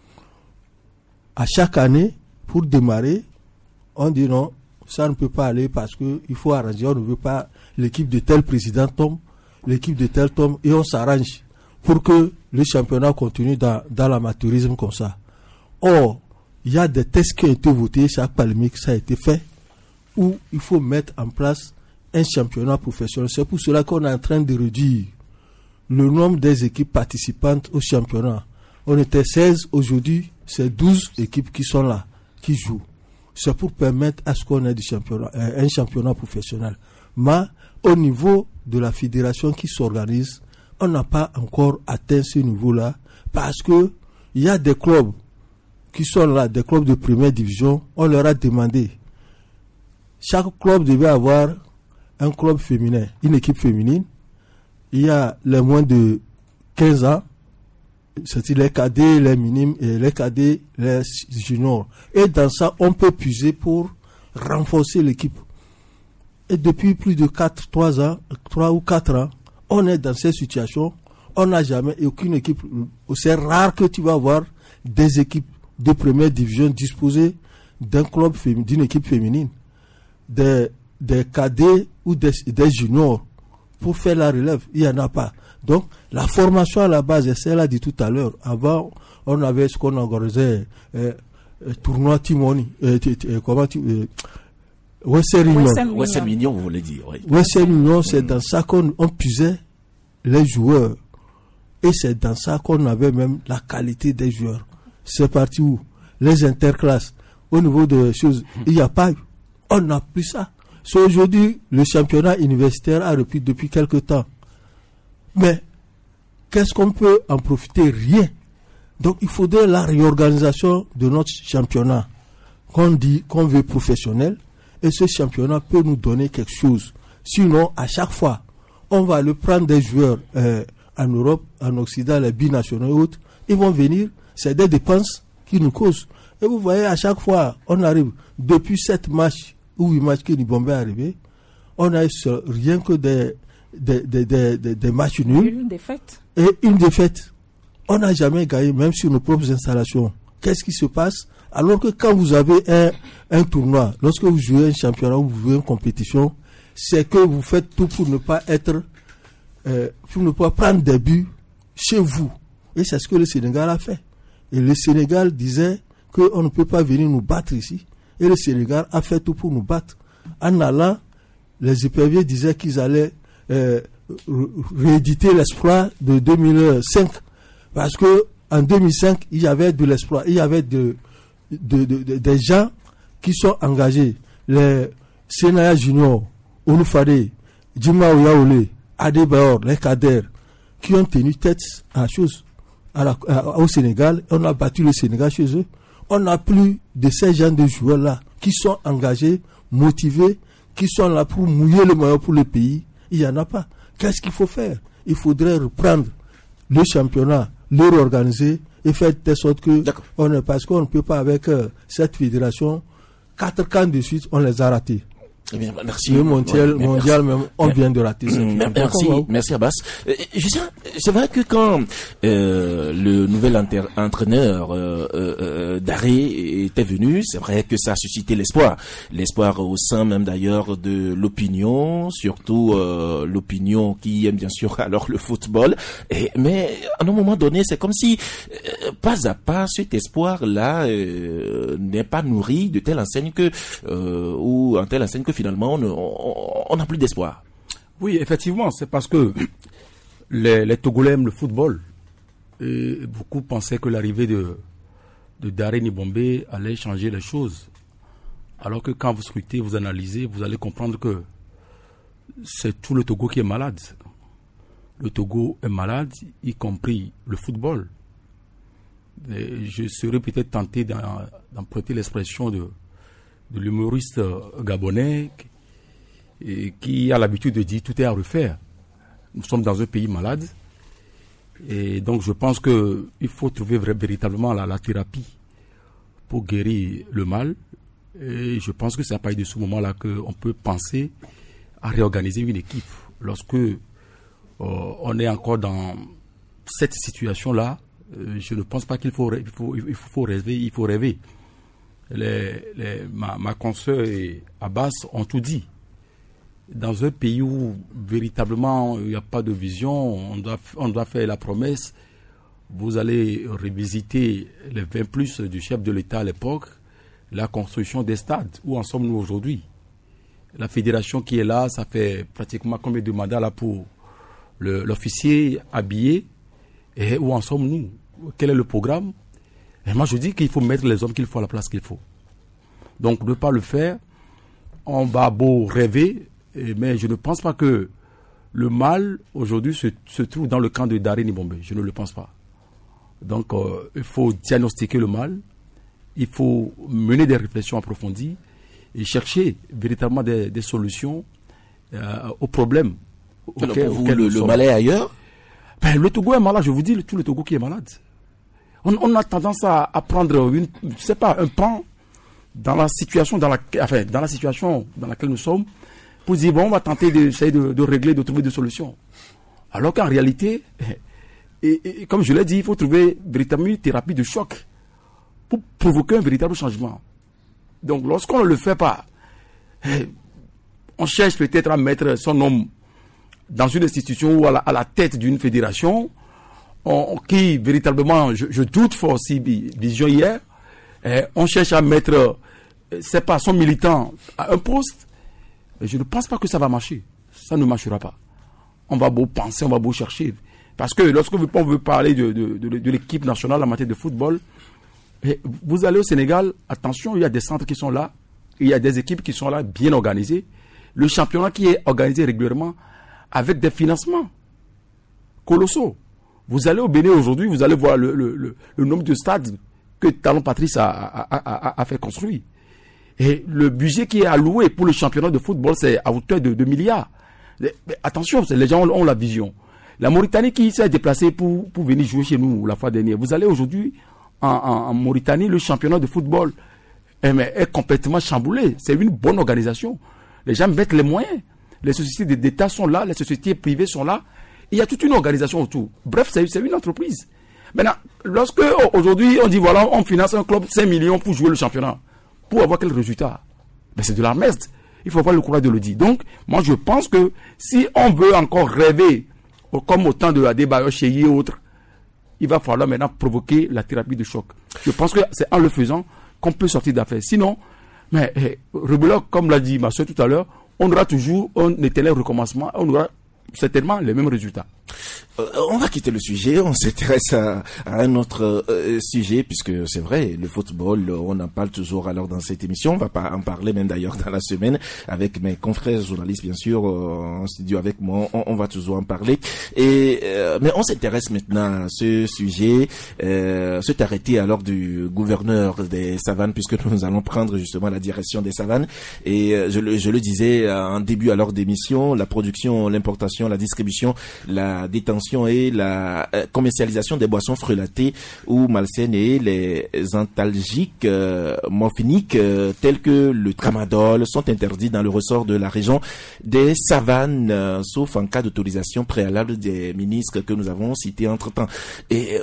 À chaque année, pour démarrer, on dit non, ça ne peut pas aller parce qu'il faut arranger. On ne veut pas l'équipe de tel président tombe, l'équipe de tel tombe, et on s'arrange. pour que le championnat continue dans l'amateurisme comme ça. Or, il y a des tests qui ont été votés, chaque polémique, ça a été fait, où il faut mettre en place un championnat professionnel. C'est pour cela qu'on est en train de réduire le nombre des équipes participantes au championnat. On était 16, aujourd'hui, c'est 12 équipes qui sont là, qui jouent. C'est pour permettre à ce qu'on ait un championnat professionnel. Mais au niveau de la fédération qui s'organise, on n'a pas encore atteint ce niveau-là, parce que il y a des clubs qui sont là, des clubs de première division. On leur a demandé, chaque club devait avoir un club féminin, une équipe féminine. Il y a les moins de 15 ans, c'est-à-dire les cadets, les minimes, et les cadets, les juniors. Et dans ça, on peut puiser pour renforcer l'équipe. Et depuis plus de 3 ou 4 ans, on est dans cette situation. On n'a jamais aucune équipe. C'est rare que tu vas avoir des équipes de première division disposées d'un club d'une équipe féminine, des cadets ou des juniors pour faire la relève. Il n'y en a pas. Donc, la formation à la base, c'est celle-là dit tout à l'heure. Avant, on avait ce qu'on organisait, tournoi Timoni, Western Union, vous voulez dire. Oui. Western Union, c'est dans ça qu'on puisait les joueurs. Et c'est dans ça qu'on avait même la qualité des joueurs. C'est parti où? Les interclasses. Au niveau des choses, il n'y a pas eu. On n'a plus ça. So, aujourd'hui, le championnat universitaire a repris depuis quelque temps. Mais, qu'est-ce qu'on peut en profiter? Rien. Donc, il faudrait la réorganisation de notre championnat. Qu'on dit qu'on veut professionnel. Et ce championnat peut nous donner quelque chose. Sinon, à chaque fois, on va le prendre des joueurs en Europe, en Occident, les binationaux et autres. Ils vont venir. C'est des dépenses qui nous causent. Et vous voyez, à chaque fois, on arrive, depuis 7 matchs ou 8 matchs que Nibombe est arrivé, on a rien que des matchs nuls. Une défaite. Et une défaite. On n'a jamais gagné, même sur nos propres installations. Qu'est-ce qui se passe? Alors que quand vous avez un tournoi, lorsque vous jouez un championnat ou vous jouez une compétition, c'est que vous faites tout pour ne pas pour ne pas prendre des buts chez vous. Et c'est ce que le Sénégal a fait. Et le Sénégal disait qu'on ne peut pas venir nous battre ici. Et le Sénégal a fait tout pour nous battre. En allant, les éperviers disaient qu'ils allaient rééditer l'espoir de 2005. Parce que en 2005, il y avait de l'espoir. Il y avait des gens qui sont engagés. Les Sénaya Junior, Onufade, Djima Oyaole, Adebayor, les cadres, qui ont tenu tête à la chose. Au Sénégal, on a battu le Sénégal chez eux. On n'a plus de ces gens de joueurs-là qui sont engagés, motivés, qui sont là pour mouiller le maillot pour le pays. Il n'y en a pas. Qu'est-ce qu'il faut faire? Il faudrait reprendre le championnat, le réorganiser et faire de telle sorte que parce qu'on ne peut pas avec cette fédération, 4 camps de suite, on les a ratés. Eh bien, merci. Le mondial même, on vient de rater. Merci Abbas. C'est vrai que quand le nouvel entraîneur Daré était venu, c'est vrai que ça a suscité l'espoir au sein même d'ailleurs de l'opinion, surtout l'opinion qui aime bien sûr alors le football. Mais à un moment donné, c'est comme si pas à pas cet espoir-là n'est pas nourri de telle enseigne que ou en telle enseigne que finalement on n'a plus d'espoir. Oui, effectivement, c'est parce que les Togolais aiment le football. Et beaucoup pensaient que l'arrivée de Daré Nibombe allait changer les choses. Alors que quand vous scrutez, vous analysez, vous allez comprendre que c'est tout le Togo qui est malade. Le Togo est malade, y compris le football. Et je serais peut-être tenté d'emprunter l'expression de l'humoriste gabonais qui a l'habitude de dire tout est à refaire. Nous sommes dans un pays malade et donc je pense qu'il faut trouver véritablement la thérapie pour guérir le mal et je pense que c'est à partir de ce moment-là qu'on peut penser à réorganiser une équipe. Lorsque on est encore dans cette situation-là, je ne pense pas qu'il faut rêver, il faut rêver. Ma consoeur et Abbas ont tout dit. dans un pays où véritablement il n'y a pas de vision, on doit faire la promesse, vous allez revisiter les 20+ du chef de l'État à l'époque, la construction des stades. Où en sommes-nous aujourd'hui? La fédération qui est là, ça fait pratiquement combien de mandats là pour l'officier habillé? Et où en sommes-nous? Quel est le programme? Et moi je dis qu'il faut mettre les hommes qu'il faut à la place qu'il faut. Donc ne pas le faire, on va beau rêver, mais je ne pense pas que le mal aujourd'hui se trouve dans le camp de Daré Nibombe. Je ne le pense pas. Donc il faut diagnostiquer le mal, il faut mener des réflexions approfondies et chercher véritablement des solutions aux problèmes. Le mal est ailleurs? Le Togo est malade, je vous dis, tout le Togo qui est malade. On a tendance à prendre un pan dans la situation dans laquelle nous sommes pour dire bon, on va tenter d'essayer de régler, de trouver des solutions. Alors qu'en réalité, et comme je l'ai dit, il faut trouver véritablement une thérapie de choc pour provoquer un véritable changement. Donc lorsqu'on ne le fait pas, on cherche peut-être à mettre son homme dans une institution ou à la tête d'une fédération qui véritablement, je doute fort si vision hier, on cherche à mettre son militant à un poste, et je ne pense pas que ça va marcher. Ça ne marchera pas. On va beau penser, on va beau chercher. Parce que lorsque on veut parler de l'équipe nationale en matière de football, vous allez au Sénégal, attention, il y a des centres qui sont là, il y a des équipes qui sont là, bien organisées. Le championnat qui est organisé régulièrement avec des financements colossaux. Vous allez au Bénin aujourd'hui, vous allez voir le nombre de stades que Talon Patrice a fait construire. Et le budget qui est alloué pour le championnat de football, c'est à hauteur de milliards. Mais attention, les gens ont la vision. La Mauritanie qui s'est déplacée pour venir jouer chez nous la fois dernière. Vous allez aujourd'hui en Mauritanie, le championnat de football est complètement chamboulé. C'est une bonne organisation. Les gens mettent les moyens. Les sociétés d'État sont là, les sociétés privées sont là. Il y a toute une organisation autour. Bref, c'est une entreprise. Maintenant, lorsque aujourd'hui on dit voilà, on finance un club 5 millions pour jouer le championnat, pour avoir quel résultat? C'est de la merde. Il faut avoir le courage de le dire. Donc, moi je pense que si on veut encore rêver, comme au temps de Adebayo, Cheyi et autres, il va falloir maintenant provoquer la thérapie de choc. Je pense que c'est en le faisant qu'on peut sortir d'affaires. Sinon, rebelote, comme l'a dit ma soeur tout à l'heure, on aura toujours un éternel recommencement, on aura certainement les mêmes résultats. On va quitter le sujet, on s'intéresse à un autre sujet, puisque c'est vrai, le football, on en parle toujours alors dans cette émission, on va pas en parler même d'ailleurs dans la semaine, avec mes confrères journalistes bien sûr, en studio avec moi, on va toujours en parler. Mais on s'intéresse maintenant à ce sujet, cet arrêté alors du gouverneur des savanes, puisque nous allons prendre justement la direction des savanes, et je le disais en début alors d'émission, la production, l'importation, la distribution, la détention et la commercialisation des boissons frelatées ou malsaines et les antalgiques morphiniques tels que le tramadol sont interdits dans le ressort de la région des savanes, sauf en cas d'autorisation préalable des ministres que nous avons cités entre-temps. Et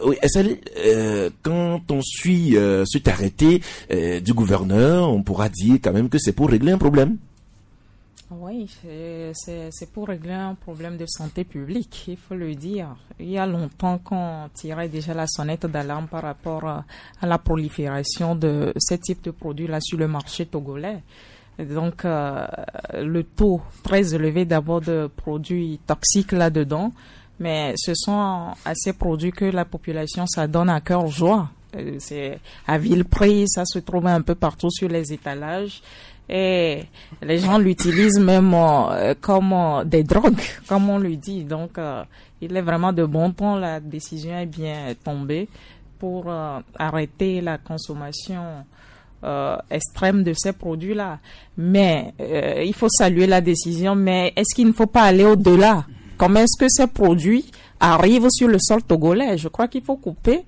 quand on suit cet arrêté du gouverneur, on pourra dire quand même que c'est pour régler un problème. Oui, c'est pour régler un problème de santé publique, il faut le dire. Il y a longtemps qu'on tirait déjà la sonnette d'alarme par rapport à la prolifération de ce type de produits-là sur le marché togolais. Donc, le taux très élevé d'abord de produits toxiques là-dedans, mais ce sont à ces produits que la population s'adonne à cœur joie. C'est à vil prix, ça se trouve un peu partout sur les étalages. Et les gens l'utilisent même comme des drogues, comme on le dit. Donc, il est vraiment de bon ton, la décision est bien tombée pour arrêter la consommation extrême de ces produits-là. Mais il faut saluer la décision, mais est-ce qu'il ne faut pas aller au-delà? Comment est-ce que ces produits arrivent sur le sol togolais? Je crois qu'il faut couper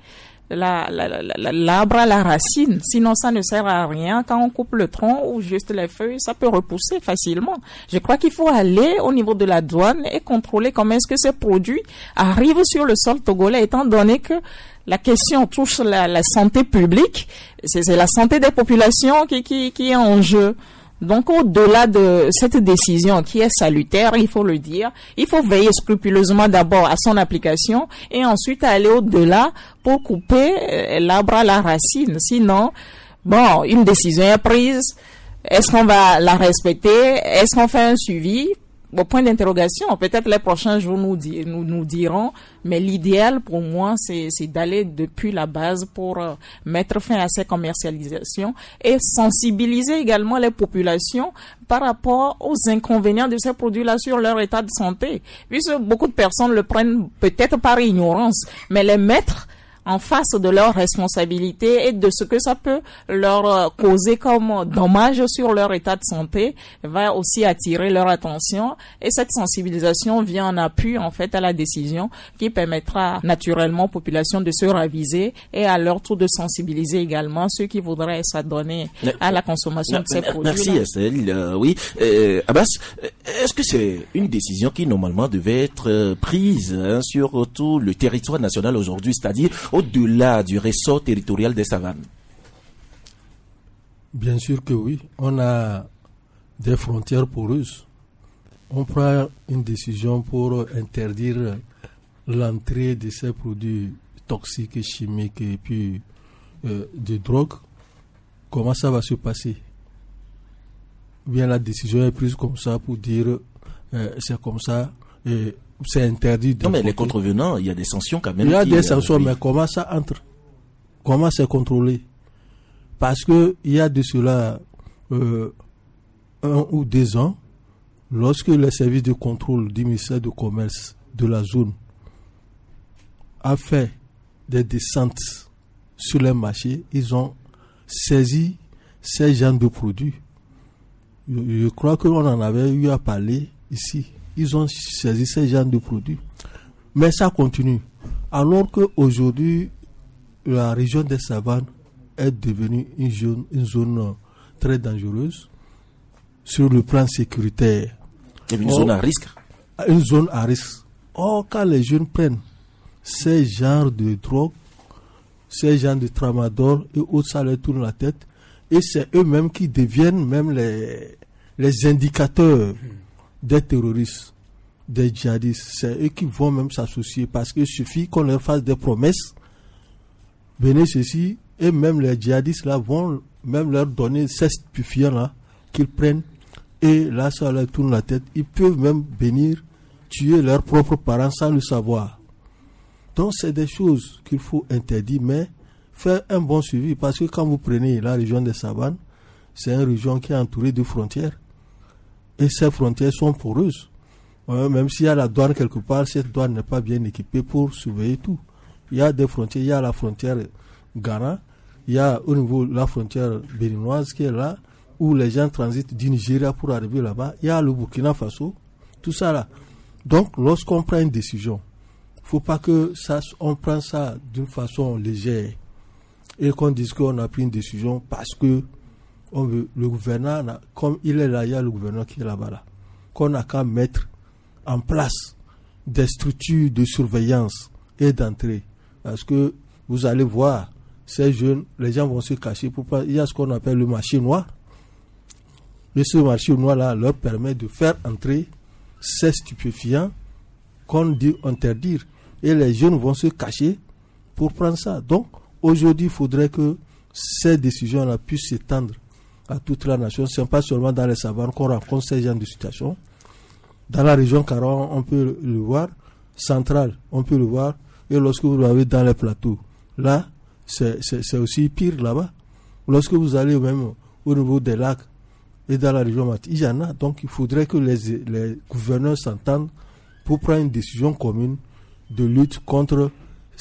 l'arbre à la racine, sinon ça ne sert à rien. Quand on coupe le tronc ou juste les feuilles, ça peut repousser facilement. Je crois qu'il faut aller au niveau de la douane et contrôler comment est-ce que ces produits arrivent sur le sol togolais, étant donné que la question touche la santé publique, c'est la santé des populations qui est en jeu. Donc, au-delà de cette décision qui est salutaire, il faut le dire, il faut veiller scrupuleusement d'abord à son application et ensuite aller au-delà pour couper l'arbre à la racine. Sinon, bon, une décision est prise. Est-ce qu'on va la respecter? Est-ce qu'on fait un suivi? Bon, point d'interrogation. Peut-être les prochains jours nous diront, mais l'idéal pour moi, c'est d'aller depuis la base pour mettre fin à ces commercialisations et sensibiliser également les populations par rapport aux inconvénients de ces produits-là sur leur état de santé. Puisque beaucoup de personnes le prennent peut-être par ignorance, mais les mettre en face de leurs responsabilités et de ce que ça peut leur causer comme dommage sur leur état de santé va aussi attirer leur attention, et cette sensibilisation vient en appui en fait à la décision qui permettra naturellement aux populations de se raviser et à leur tour de sensibiliser également ceux qui voudraient s'adonner à la consommation de ces produits. Merci Estelle. Oui, Abbas, est-ce que c'est une décision qui normalement devait être prise sur tout le territoire national aujourd'hui, c'est-à-dire au-delà du ressort territorial des savanes? Bien sûr que oui. On a des frontières poreuses. On prend une décision pour interdire l'entrée de ces produits toxiques et chimiques et puis de drogue. Comment ça va se passer? Bien, la décision est prise comme ça pour dire c'est comme ça et c'est interdit. Non, mais les contrevenants, il y a des sanctions quand même. Il y a des sanctions, mais comment ça entre? Comment c'est contrôlé? Parce que il y a de cela 1 ou 2 ans, lorsque les services de contrôle du ministère du Commerce de la zone a fait des descentes sur les marchés, ils ont saisi ces genres de produits. Je crois qu'on en avait eu à parler ici. Ils ont saisi ces genres de produits. Mais ça continue. Alors qu'aujourd'hui, la région des savanes est devenue une zone très dangereuse sur le plan sécuritaire. Une zone à risque. Une zone à risque. Or, quand les jeunes prennent ces genres de drogue, ces genres de tramadol et autres, ça leur tourne la tête. Et c'est eux-mêmes qui deviennent même les indicateurs des terroristes, des djihadistes. C'est eux qui vont même s'associer parce qu'il suffit qu'on leur fasse des promesses. Venez ceci, et même les djihadistes là vont même leur donner ces stupéfiants là qu'ils prennent, et là ça leur tourne la tête. Ils peuvent même venir tuer leurs propres parents sans le savoir. Donc c'est des choses qu'il faut interdire, mais faire un bon suivi, parce que quand vous prenez la région des savanes, c'est une région qui est entourée de frontières. Et ces frontières sont poreuses. Même s'il y a la douane quelque part, cette douane n'est pas bien équipée pour surveiller tout. Il y a des frontières, il y a la frontière Ghana, il y a au niveau de la frontière béninoise qui est là, où les gens transitent du Nigeria pour arriver là-bas. Il y a le Burkina Faso, tout ça là. Donc, lorsqu'on prend une décision, il ne faut pas que on prenne ça d'une façon légère et qu'on dise qu'on a pris une décision parce que le gouverneur, comme il est là, il y a le gouverneur qui est là-bas, là, qu'on n'a qu'à mettre en place des structures de surveillance et d'entrée. Parce que vous allez voir, ces jeunes, les gens vont se cacher. Il y a ce qu'on appelle le marché noir. Et ce marché noir-là leur permet de faire entrer ces stupéfiants qu'on dit interdire. Et les jeunes vont se cacher pour prendre ça. Donc, aujourd'hui, il faudrait que ces décisions-là puissent s'étendre à toute la nation. Ce n'est pas seulement dans les savanes qu'on rencontre ces genres de situations. Dans la région Caron, on peut le voir. Centrale, on peut le voir. Et lorsque vous l'avez dans les plateaux, là, c'est aussi pire là-bas. Lorsque vous allez même au niveau des lacs et dans la région Mati, il y en a. Donc, il faudrait que les gouverneurs s'entendent pour prendre une décision commune de lutte contre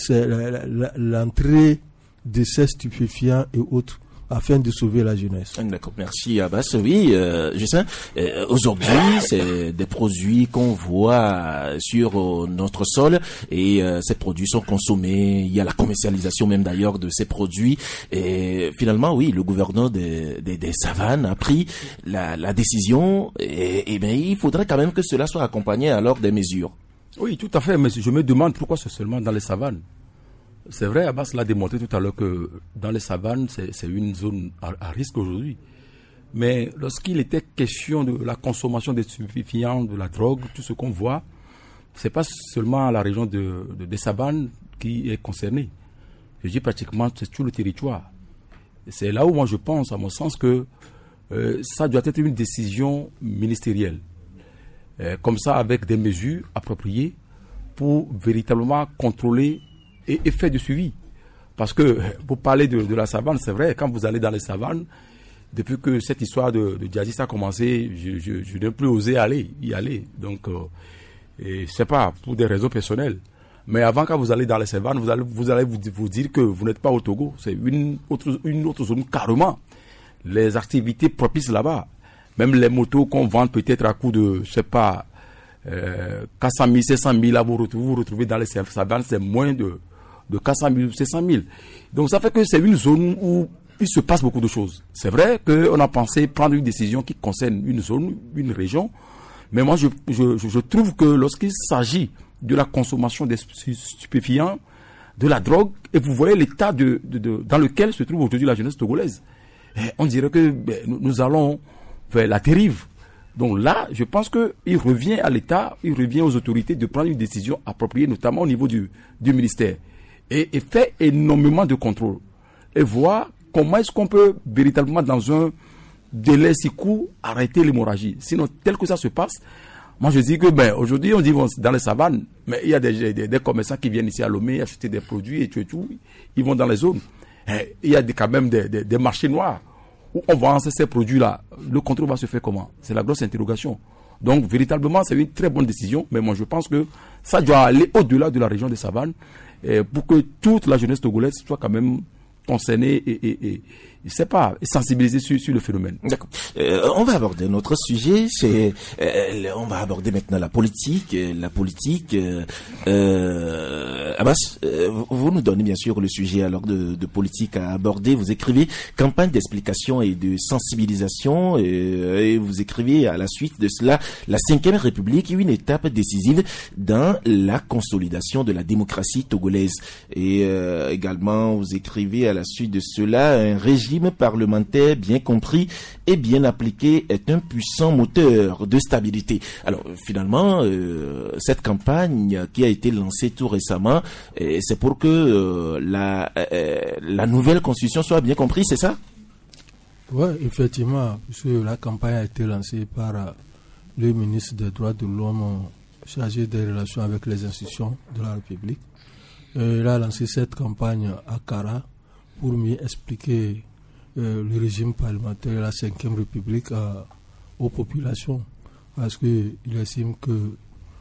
l'entrée de ces stupéfiants et autres, afin de sauver la jeunesse. D'accord, merci Abbas. Oui, Justin, aujourd'hui, c'est des produits qu'on voit sur notre sol et ces produits sont consommés. Il y a la commercialisation même d'ailleurs de ces produits. Et finalement, oui, le gouverneur des savanes a pris la décision et bien, il faudrait quand même que cela soit accompagné alors des mesures. Oui, tout à fait, mais je me demande pourquoi c'est seulement dans les savanes. C'est vrai, Abbas l'a démontré tout à l'heure que dans les savanes, c'est une zone à risque aujourd'hui. Mais lorsqu'il était question de la consommation des stupéfiants, de la drogue, tout ce qu'on voit, c'est pas seulement la région de Saban qui est concernée. Je dis pratiquement c'est tout le territoire. C'est là où moi je pense, à mon sens, que ça doit être une décision ministérielle. Comme ça, avec des mesures appropriées pour véritablement contrôler et faire du suivi. Parce que, pour parler de la savane, c'est vrai, quand vous allez dans les savanes, depuis que cette histoire de djihadistes a commencé, je n'ai plus osé y aller. Donc, et c'est pas pour des raisons personnelles. Mais avant, quand vous allez dans les savanes, vous allez vous dire que vous n'êtes pas au Togo. C'est une autre zone carrément. Les activités propices là-bas. Même les motos qu'on vend peut-être à coût de, je sais pas, 400 000, 500 000, là, vous retrouvez dans les savanes, c'est moins de 400 000, 500 000. Donc ça fait que c'est une zone où il se passe beaucoup de choses. C'est vrai qu'on a pensé prendre une décision qui concerne une zone, une région, mais moi je trouve que lorsqu'il s'agit de la consommation des stupéfiants, de la drogue, et vous voyez l'état dans lequel se trouve aujourd'hui la jeunesse togolaise, on dirait que nous allons vers la dérive. Donc là, je pense qu'il revient à l'État, il revient aux autorités de prendre une décision appropriée, notamment au niveau du ministère, et faire énormément de contrôle, et voir comment est-ce qu'on peut véritablement, dans un délai si court, arrêter l'hémorragie. Sinon, tel que ça se passe, moi je dis que aujourd'hui on dit dans les savanes, mais il y a des commerçants qui viennent ici à Lomé acheter des produits et tout, ils vont dans les zones. Et il y a quand même des marchés noirs où on vend ces produits-là. Le contrôle va se faire comment? C'est la grosse interrogation. Donc véritablement c'est une très bonne décision, mais moi je pense que ça doit aller au-delà de la région des savanes pour que toute la jeunesse togolaise soit quand même concernée et je sais pas, sensibilisée sur le phénomène. D'accord. On va aborder un autre sujet. On va aborder maintenant la politique. Abbas, vous nous donnez bien sûr le sujet alors de politique à aborder. Vous écrivez campagne d'explication et de sensibilisation et vous écrivez à la suite de cela la 5e République, une étape décisive dans la consolidation de la démocratie togolaise. Et également vous écrivez à la suite de cela un régime parlementaire bien compris et bien appliqué est un puissant moteur de stabilité. Alors finalement, cette campagne qui a été lancée tout récemment, c'est pour que la nouvelle constitution soit bien comprise, c'est ça? Oui, effectivement, puisque la campagne a été lancée par le ministre des Droits de l'Homme chargé des relations avec les institutions de la République. Il a lancé cette campagne à Kara pour mieux expliquer le régime parlementaire de la 5e République aux populations, parce qu'il estime que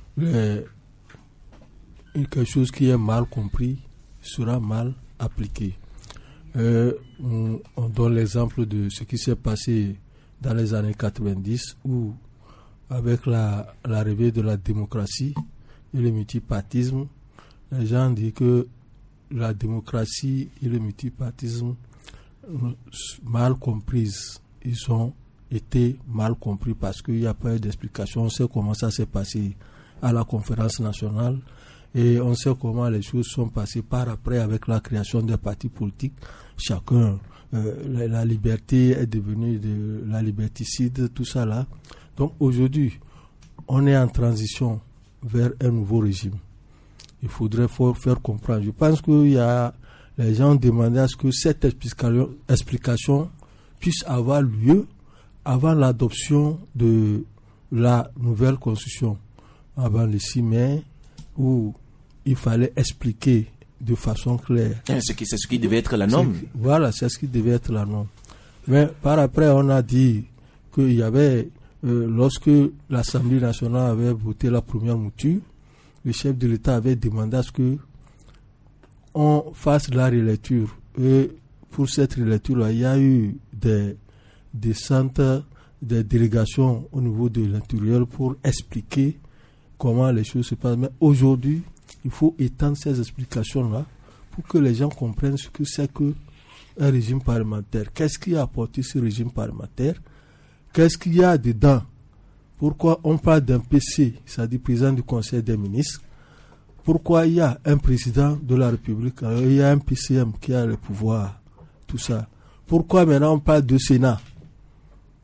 quelque chose qui est mal compris sera mal appliqué. On donne l'exemple de ce qui s'est passé dans les années 90 où, avec l'arrivée de la démocratie et le multipartisme, les gens disent que la démocratie et le multipartisme mal comprises. Ils ont été mal compris parce qu'il n'y a pas eu d'explication. On sait comment ça s'est passé à la conférence nationale et on sait comment les choses sont passées par après avec la création des partis politiques. Chacun, la liberté est devenue de la liberticide, tout ça là. Donc aujourd'hui, on est en transition vers un nouveau régime. Il faudrait faire comprendre. Je pense qu'il y a les gens demandaient à ce que cette explication puisse avoir lieu avant l'adoption de la nouvelle constitution, avant le 6 mai, où il fallait expliquer de façon claire. C'est ce qui devait être la norme. Voilà, c'est ce qui devait être la norme. Mais par après, on a dit qu'il y avait, lorsque l'Assemblée nationale avait voté la première mouture, le chef de l'État avait demandé à ce que on fasse la relecture. Et pour cette relecture, il y a eu des centres, des délégations au niveau de l'intérieur pour expliquer comment les choses se passent. Mais aujourd'hui, il faut étendre ces explications-là pour que les gens comprennent ce que c'est qu'un régime parlementaire. Qu'est-ce qui a apporté ce régime parlementaire? Qu'est-ce qu'il y a dedans? Pourquoi on parle d'un PC, c'est-à-dire président du Conseil des ministres? Pourquoi il y a un président de la République? Alors, il y a un PCM qui a le pouvoir, tout ça. Pourquoi maintenant on parle de Sénat?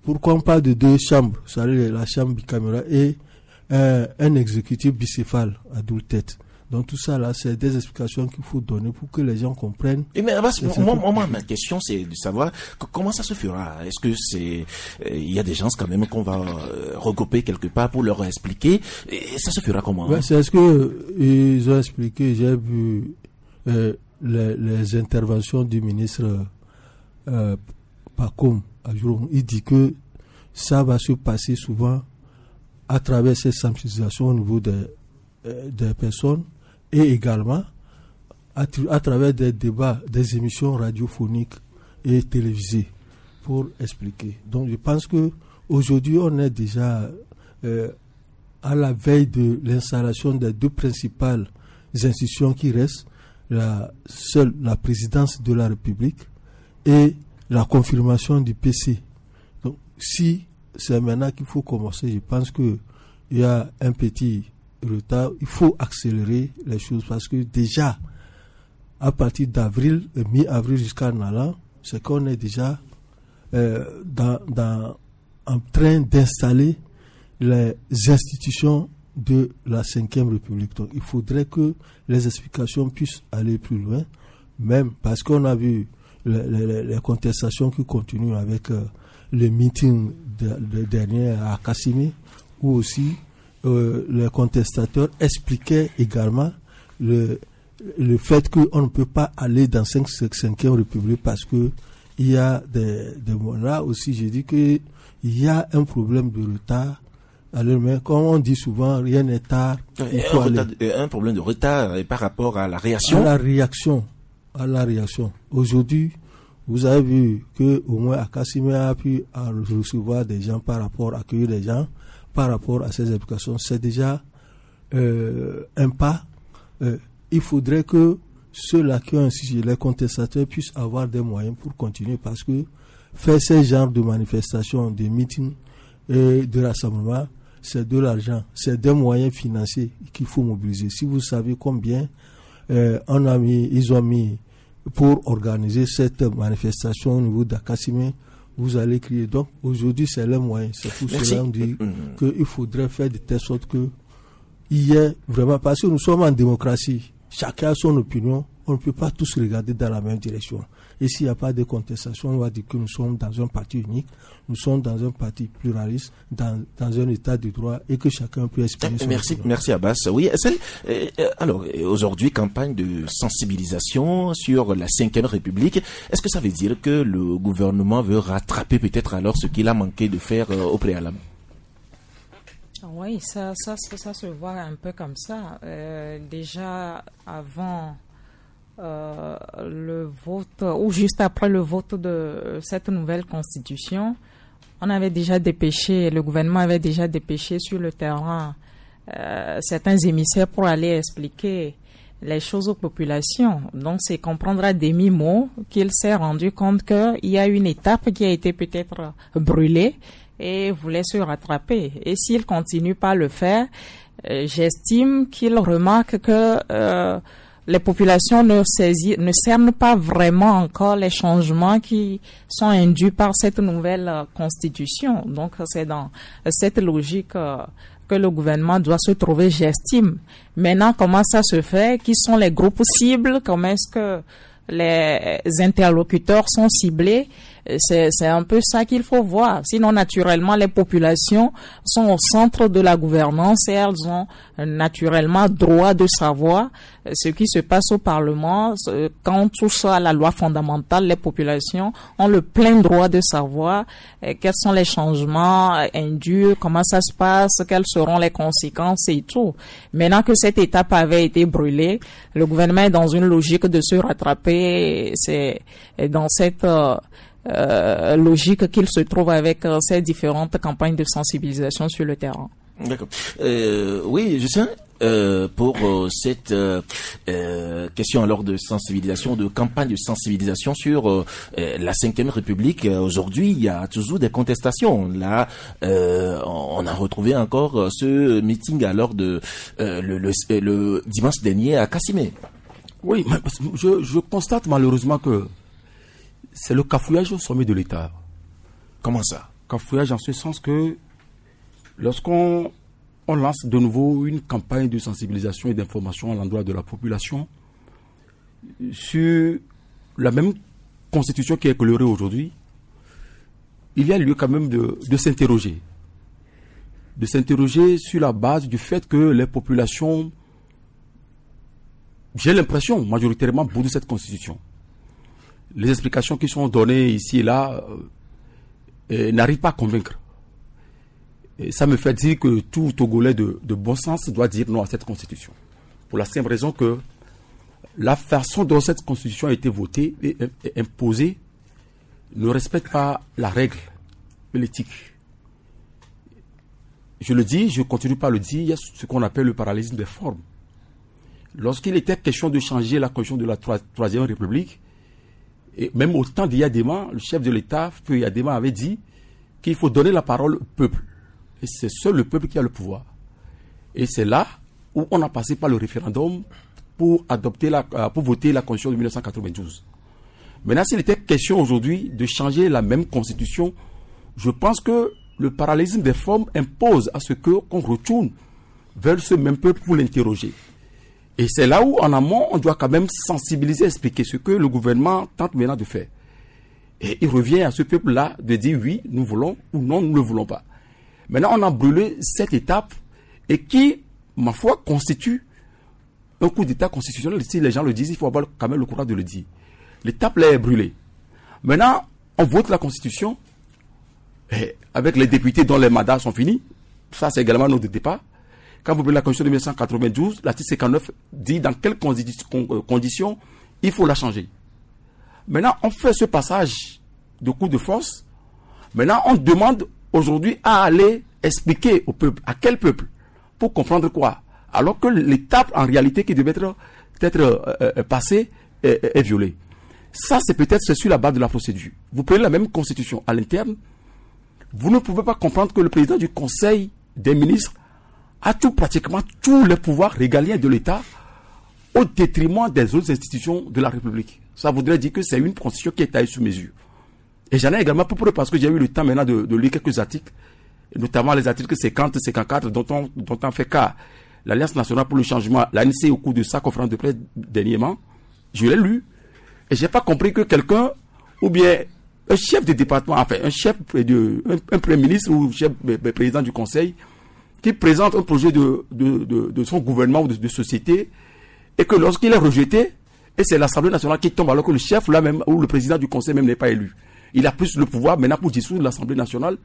pourquoi on parle de 2 chambres, c'est-à-dire la chambre bicamérale et un exécutif bicéphale à double tête. Donc tout ça là, c'est des explications qu'il faut donner pour que les gens comprennent. Mais Abbas, moi, ma question c'est de savoir comment ça se fera. Est-ce que il y a des gens quand même qu'on va regrouper quelque part pour leur expliquer, et ça se fera comment? C'est ce que ils ont expliqué. J'ai vu les interventions du ministre Pacom à jour. Il dit que ça va se passer souvent à travers ces sensibilisations au niveau des personnes, et également à travers des débats, des émissions radiophoniques et télévisées pour expliquer. Donc je pense que aujourd'hui on est déjà à la veille de l'installation des 2 principales institutions qui restent, la présidence de la République et la confirmation du PC. Donc si c'est maintenant qu'il faut commencer, je pense que il y a un petit retard. Il faut accélérer les choses parce que déjà à partir d'avril, mi-avril jusqu'en allant, c'est qu'on est déjà en train d'installer les institutions de la 5e République. Donc il faudrait que les explications puissent aller plus loin, même parce qu'on a vu les contestations qui continuent avec le meeting dernier à Kassimé, où aussi les contestateurs expliquaient également le fait qu'on ne peut pas aller dans 5e République parce que il y a des là aussi j'ai dit que il y a un problème de retard. Alors, mais comme on dit souvent, rien n'est tard. Un problème de retard par rapport à la réaction. À la réaction. Aujourd'hui, vous avez vu que au moins Kassimé a pu recevoir des gens accueillir des gens par rapport à ces applications. C'est déjà un pas. Il faudrait que ceux-là qui ont insisté, les contestateurs, puissent avoir des moyens pour continuer, parce que faire ces genres de manifestations, de meetings et de rassemblements, c'est de l'argent, c'est des moyens financiers qu'il faut mobiliser. Si vous savez combien ils ont mis pour organiser cette manifestation au niveau d'Akassimé, vous allez crier. Donc aujourd'hui c'est le moyen. C'est pour cela qu'on dit qu'il faudrait faire de telle sorte que il y ait vraiment, parce que nous sommes en démocratie, chacun a son opinion, on ne peut pas tous regarder dans la même direction. Et s'il n'y a pas de contestation, on va dire que nous sommes dans un parti unique, nous sommes dans un parti pluraliste, dans un état de droit, et que chacun peut exprimer son opinion. Merci Abbas. Oui, alors aujourd'hui, campagne de sensibilisation sur la 5e République. Est-ce que ça veut dire que le gouvernement veut rattraper peut-être alors ce qu'il a manqué de faire au préalable? Oui, ça se voit un peu comme ça. Déjà avant le vote, ou juste après le vote de cette nouvelle constitution, on avait déjà dépêché, le gouvernement avait déjà dépêché sur le terrain certains émissaires pour aller expliquer les choses aux populations. Donc c'est comprendre à demi-mot qu'il s'est rendu compte qu'il y a une étape qui a été peut-être brûlée et voulait se rattraper. Et s'il continue pas à le faire, j'estime qu'il remarque que les populations ne cernent pas vraiment encore les changements qui sont induits par cette nouvelle constitution. Donc c'est dans cette logique que le gouvernement doit se trouver, j'estime. Maintenant, comment ça se fait? Qui sont les groupes cibles? Comment est-ce que les interlocuteurs sont ciblés? C'est un peu ça qu'il faut voir. Sinon, naturellement, les populations sont au centre de la gouvernance et elles ont naturellement droit de savoir ce qui se passe au Parlement. Quand on touche à la loi fondamentale, les populations ont le plein droit de savoir quels sont les changements induits, comment ça se passe, quelles seront les conséquences et tout. Maintenant que cette étape avait été brûlée, le gouvernement est dans une logique de se rattraper. C'est dans cette logique qu'il se trouve avec ces différentes campagnes de sensibilisation sur le terrain. D'accord. Oui, Justin, pour cette question alors de sensibilisation, de campagne de sensibilisation sur la 5e République, aujourd'hui il y a toujours des contestations. Là, on a retrouvé encore ce meeting alors de le dimanche dernier à Kassimé. Oui, mais je constate malheureusement que c'est le cafouillage au sommet de l'État. Comment ça? cafouillage en ce sens que lorsqu'on lance de nouveau une campagne de sensibilisation et d'information à l'endroit de la population sur la même constitution qui est colorée aujourd'hui, il y a lieu quand même de s'interroger. De s'interroger sur la base du fait que les populations, j'ai l'impression, majoritairement, boudent cette constitution. Les explications qui sont données ici et là n'arrivent pas à convaincre. Et ça me fait dire que tout Togolais de bon sens doit dire non à cette constitution. Pour la simple raison que la façon dont cette constitution a été votée et imposée ne respecte pas la règle et l'éthique. Je le dis, je continue par le dire, il y a ce qu'on appelle le parallélisme des formes. Lorsqu'il était question de changer la constitution de la Troisième République, et même au temps d'Iyadema, le chef de l'État, Feu Iyadema, avait dit qu'il faut donner la parole au peuple. Et c'est seul le peuple qui a le pouvoir. Et c'est là où on a passé par le référendum pour voter la constitution de 1992. Maintenant, s'il était question aujourd'hui de changer la même constitution, je pense que le parallélisme des formes impose à ce qu'on retourne vers ce même peuple pour l'interroger. Et c'est là où, en amont, on doit quand même sensibiliser, expliquer ce que le gouvernement tente maintenant de faire. Et il revient à ce peuple-là de dire oui, nous voulons, ou non, nous ne le voulons pas. Maintenant, on a brûlé cette étape et qui, ma foi, constitue un coup d'État constitutionnel. Si les gens le disent, il faut avoir quand même le courage de le dire. L'étape là est brûlée. Maintenant, on vote la Constitution et avec les députés dont les mandats sont finis. Ça, c'est également notre départ. Quand vous prenez la Constitution de 1992, l'article 59 dit dans quelles conditions il faut la changer. Maintenant, on fait ce passage de coup de force. Maintenant, on demande aujourd'hui à aller expliquer au peuple. À quel peuple? Pour comprendre quoi? Alors que l'étape, en réalité, qui devait être passée, est violée. Ça, c'est peut-être sur la base de la procédure. Vous prenez la même constitution à l'interne, vous ne pouvez pas comprendre que le président du Conseil des ministres a pratiquement tous les pouvoirs régaliens de l'État au détriment des autres institutions de la République. Ça voudrait dire que c'est une constitution qui est taillée sous mesure. Et j'en ai également pour preuve parce que j'ai eu le temps maintenant de lire quelques articles, notamment les articles 50 et 54 dont on fait cas. L'Alliance nationale pour le changement, l'ANC au cours de sa conférence de presse dernièrement, je l'ai lu et j'ai pas compris que quelqu'un ou bien un chef de département, enfin un premier ministre ou chef président du conseil qui présente un projet de son gouvernement ou de société et que lorsqu'il est rejeté, et c'est l'Assemblée nationale qui tombe alors que le chef là même ou le président du conseil même n'est pas élu. Il a plus le pouvoir maintenant pour dissoudre l'Assemblée nationale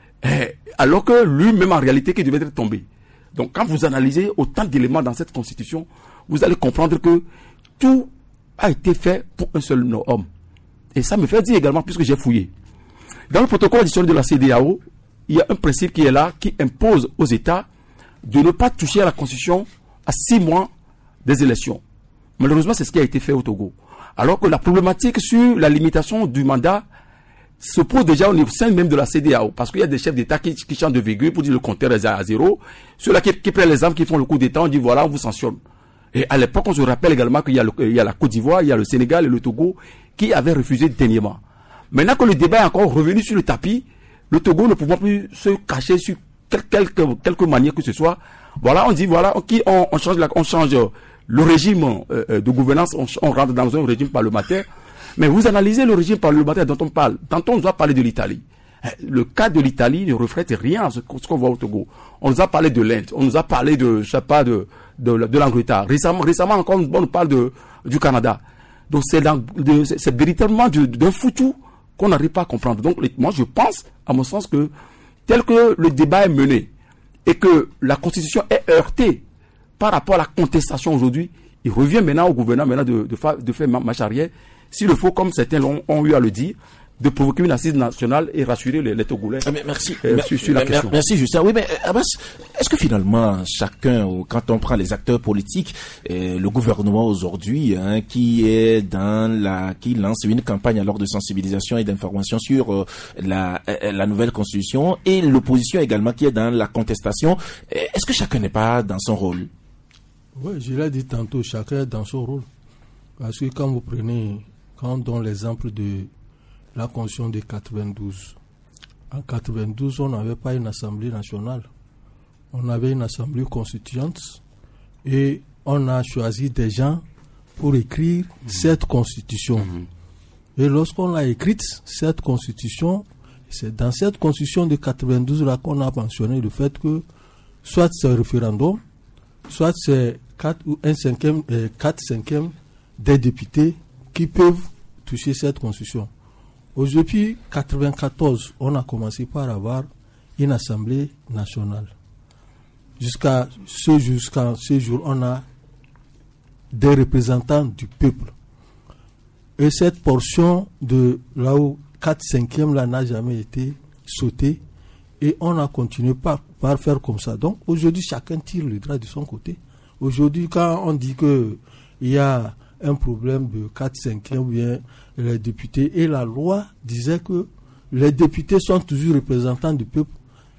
alors que lui-même en réalité qui devait être tombé. Donc quand vous analysez autant d'éléments dans cette constitution, vous allez comprendre que tout a été fait pour un seul homme. Et ça me fait dire également, puisque j'ai fouillé, dans le protocole additionnel de la CEDEAO, il y a un principe qui est là, qui impose aux États de ne pas toucher à la constitution à 6 mois des élections. Malheureusement, c'est ce qui a été fait au Togo. Alors que la problématique sur la limitation du mandat se pose déjà au sein même de la CEDEAO, parce qu'il y a des chefs d'État qui changent de virgule pour dire le compteur est à 0. Ceux-là qui prennent les armes, qui font le coup d'État, on dit voilà, on vous sanctionne. Et à l'époque, on se rappelle également qu'il y a la Côte d'Ivoire, il y a le Sénégal et le Togo qui avaient refusé dernièrement. Maintenant que le débat est encore revenu sur le tapis, le Togo ne pouvant plus se cacher sur quelque manière que ce soit. Voilà, on dit voilà, on change le régime de gouvernance, on rentre dans un régime parlementaire. Mais vous analysez le régime parlementaire dont on parle. Tantôt, on nous a parlé de l'Italie. Le cas de l'Italie ne reflète rien à ce qu'on voit au Togo. On nous a parlé de l'Inde, on nous a parlé de l'Angleterre. Récemment encore, on nous parle du Canada. Donc c'est véritablement d'un foutu qu'on n'arrive pas à comprendre. Donc moi je pense, à mon sens, que tel que le débat est mené et que la Constitution est heurtée par rapport à la contestation aujourd'hui, il revient maintenant au gouvernement de faire marche arrière. S'il le faut, comme certains ont eu à le dire, de provoquer une assise nationale et rassurer les Togolais. Merci. Sur la question. Merci, Justin. Oui, mais Abbas, est-ce que finalement, quand on prend les acteurs politiques, le gouvernement aujourd'hui, qui lance une campagne alors de sensibilisation et d'information sur la nouvelle constitution, et l'opposition également qui est dans la contestation, est-ce que chacun n'est pas dans son rôle? Oui, je l'ai dit tantôt, chacun est dans son rôle. Parce que quand on donne l'exemple de la constitution de 92, En 92, on n'avait pas une assemblée nationale. On avait une assemblée constituante et on a choisi des gens pour écrire cette constitution. Et lorsqu'on a écrite cette constitution, c'est dans cette constitution de 92 là qu'on a mentionné le fait que soit c'est un référendum, soit c'est 4 cinquièmes des députés qui peuvent toucher cette constitution. Aujourd'hui, 94, on a commencé par avoir une assemblée nationale. Jusqu'à ce jour, on a des représentants du peuple. Et cette portion de là où 4/5 là n'a jamais été sautée et on a continué par faire comme ça. Donc aujourd'hui, chacun tire le drap de son côté. Aujourd'hui, quand on dit que il y a un problème de 4/5 ou bien les députés, et la loi disait que les députés sont toujours représentants du peuple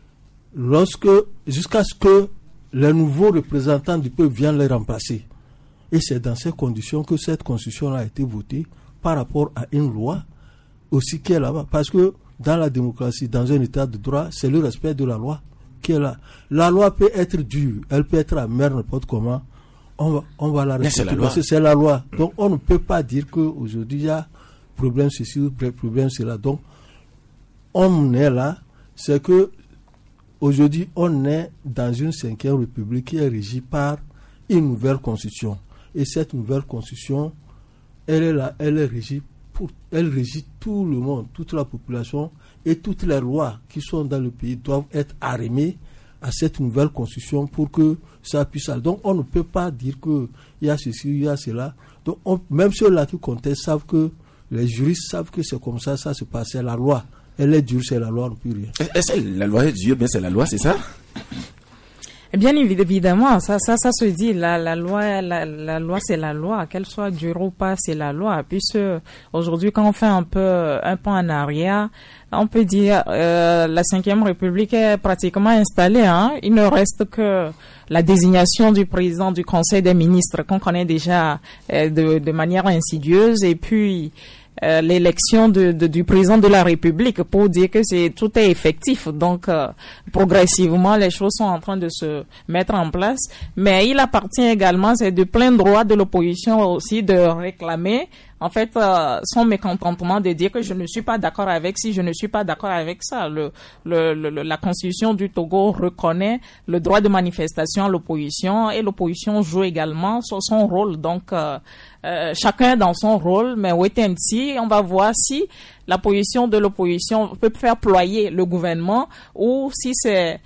jusqu'à ce que les nouveaux représentants du peuple viennent les remplacer. Et c'est dans ces conditions que cette constitution a été votée par rapport à une loi aussi qui est là-bas. Parce que dans la démocratie, dans un état de droit, c'est le respect de la loi qui est là. La loi peut être dure, elle peut être amère, n'importe comment. On va la respecter parce que c'est la loi. Donc on ne peut pas dire qu'aujourd'hui il y a problème ceci ou problème cela. Donc on est là, c'est que aujourd'hui on est dans une 5e république qui est régie par une nouvelle constitution. Et cette nouvelle constitution, elle est là, elle régit tout le monde, toute la population, et toutes les lois qui sont dans le pays doivent être arrimées à cette nouvelle constitution pour que ça puisse aller. Donc on ne peut pas dire qu'il y a ceci, il y a cela. Donc même ceux-là qui contestent savent que les juristes savent que c'est comme ça se passe. C'est la loi. Elle est dure, c'est la loi, on ne peut rien. Est-ce que la loi est dure, bien c'est la loi, c'est ça? Bien évidemment, ça se dit. La loi, c'est la loi. Qu'elle soit dure ou pas, c'est la loi. Puisque aujourd'hui, quand on fait un pas en arrière, on peut dire la 5e République est pratiquement installée. Il ne reste que la désignation du président du Conseil des ministres qu'on connaît déjà de manière insidieuse, et puis l'élection du président de la République pour dire que tout est effectif. Donc progressivement les choses sont en train de se mettre en place, mais il appartient également, c'est de plein droit de l'opposition aussi de réclamer en fait son mécontentement, de dire que je ne suis pas d'accord avec ci, je ne suis pas d'accord avec ça. La Constitution du Togo reconnaît le droit de manifestation à l'opposition, et l'opposition joue également son rôle. Donc chacun dans son rôle, mais wait and see, on va voir si la position de l'opposition peut faire ployer le gouvernement, ou si c'est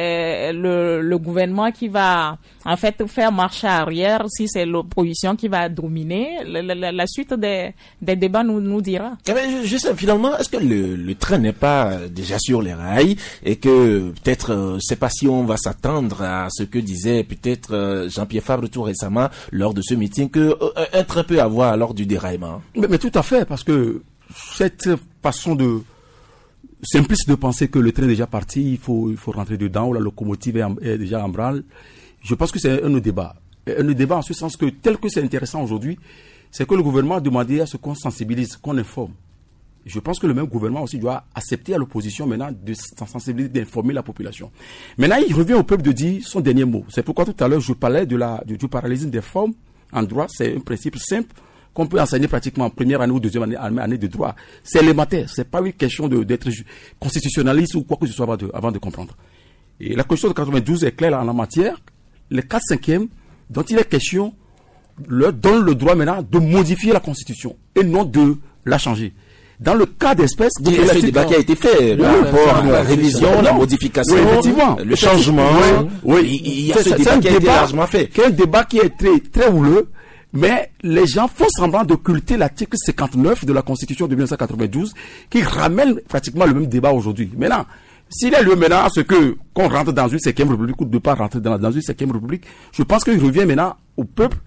le gouvernement qui va en fait faire marche arrière, si c'est l'opposition qui va dominer. La suite des débats nous dira. Juste finalement, est-ce que le train n'est pas déjà sur les rails, et que peut-être, c'est pas si on va s'attendre à ce que disait peut-être Jean-Pierre Fabre tout récemment lors de ce meeting, que un train peut avoir lors du déraillement? Mais tout à fait, parce que cette façon simpliste de penser que le train est déjà parti, il faut rentrer dedans, ou la locomotive est déjà en branle, je pense que c'est un débat. Un débat en ce sens que, tel que c'est intéressant aujourd'hui, c'est que le gouvernement a demandé à ce qu'on sensibilise, qu'on informe. Je pense que le même gouvernement aussi doit accepter à l'opposition maintenant de sensibiliser, d'informer la population. Maintenant, il revient au peuple de dire son dernier mot. C'est pourquoi tout à l'heure, je parlais du parallélisme des formes en droit. C'est un principe simple qu'on peut enseigner pratiquement en première année ou deuxième année de droit. C'est élémentaire. C'est pas une question d'être constitutionnaliste ou quoi que ce soit avant de comprendre. Et la Constitution de 92 est claire en la matière. Les 4/5 dont il est question leur donnent le droit maintenant de modifier la Constitution et non de la changer. Dans le cas d'espèce, il y a ce débat qui a été fait, la révision, la modification, effectivement, le changement. Oui, il y a ce débat qui a été largement fait. C'est un débat qui est très, très houleux, mais les gens font semblant d'occulter l'article 59 de la Constitution de 1992 qui ramène pratiquement le même débat aujourd'hui. Maintenant, s'il est lieu maintenant à ce qu'on rentre dans une 5e République ou de ne pas rentrer dans une 5e République, je pense qu'il revient maintenant au peuple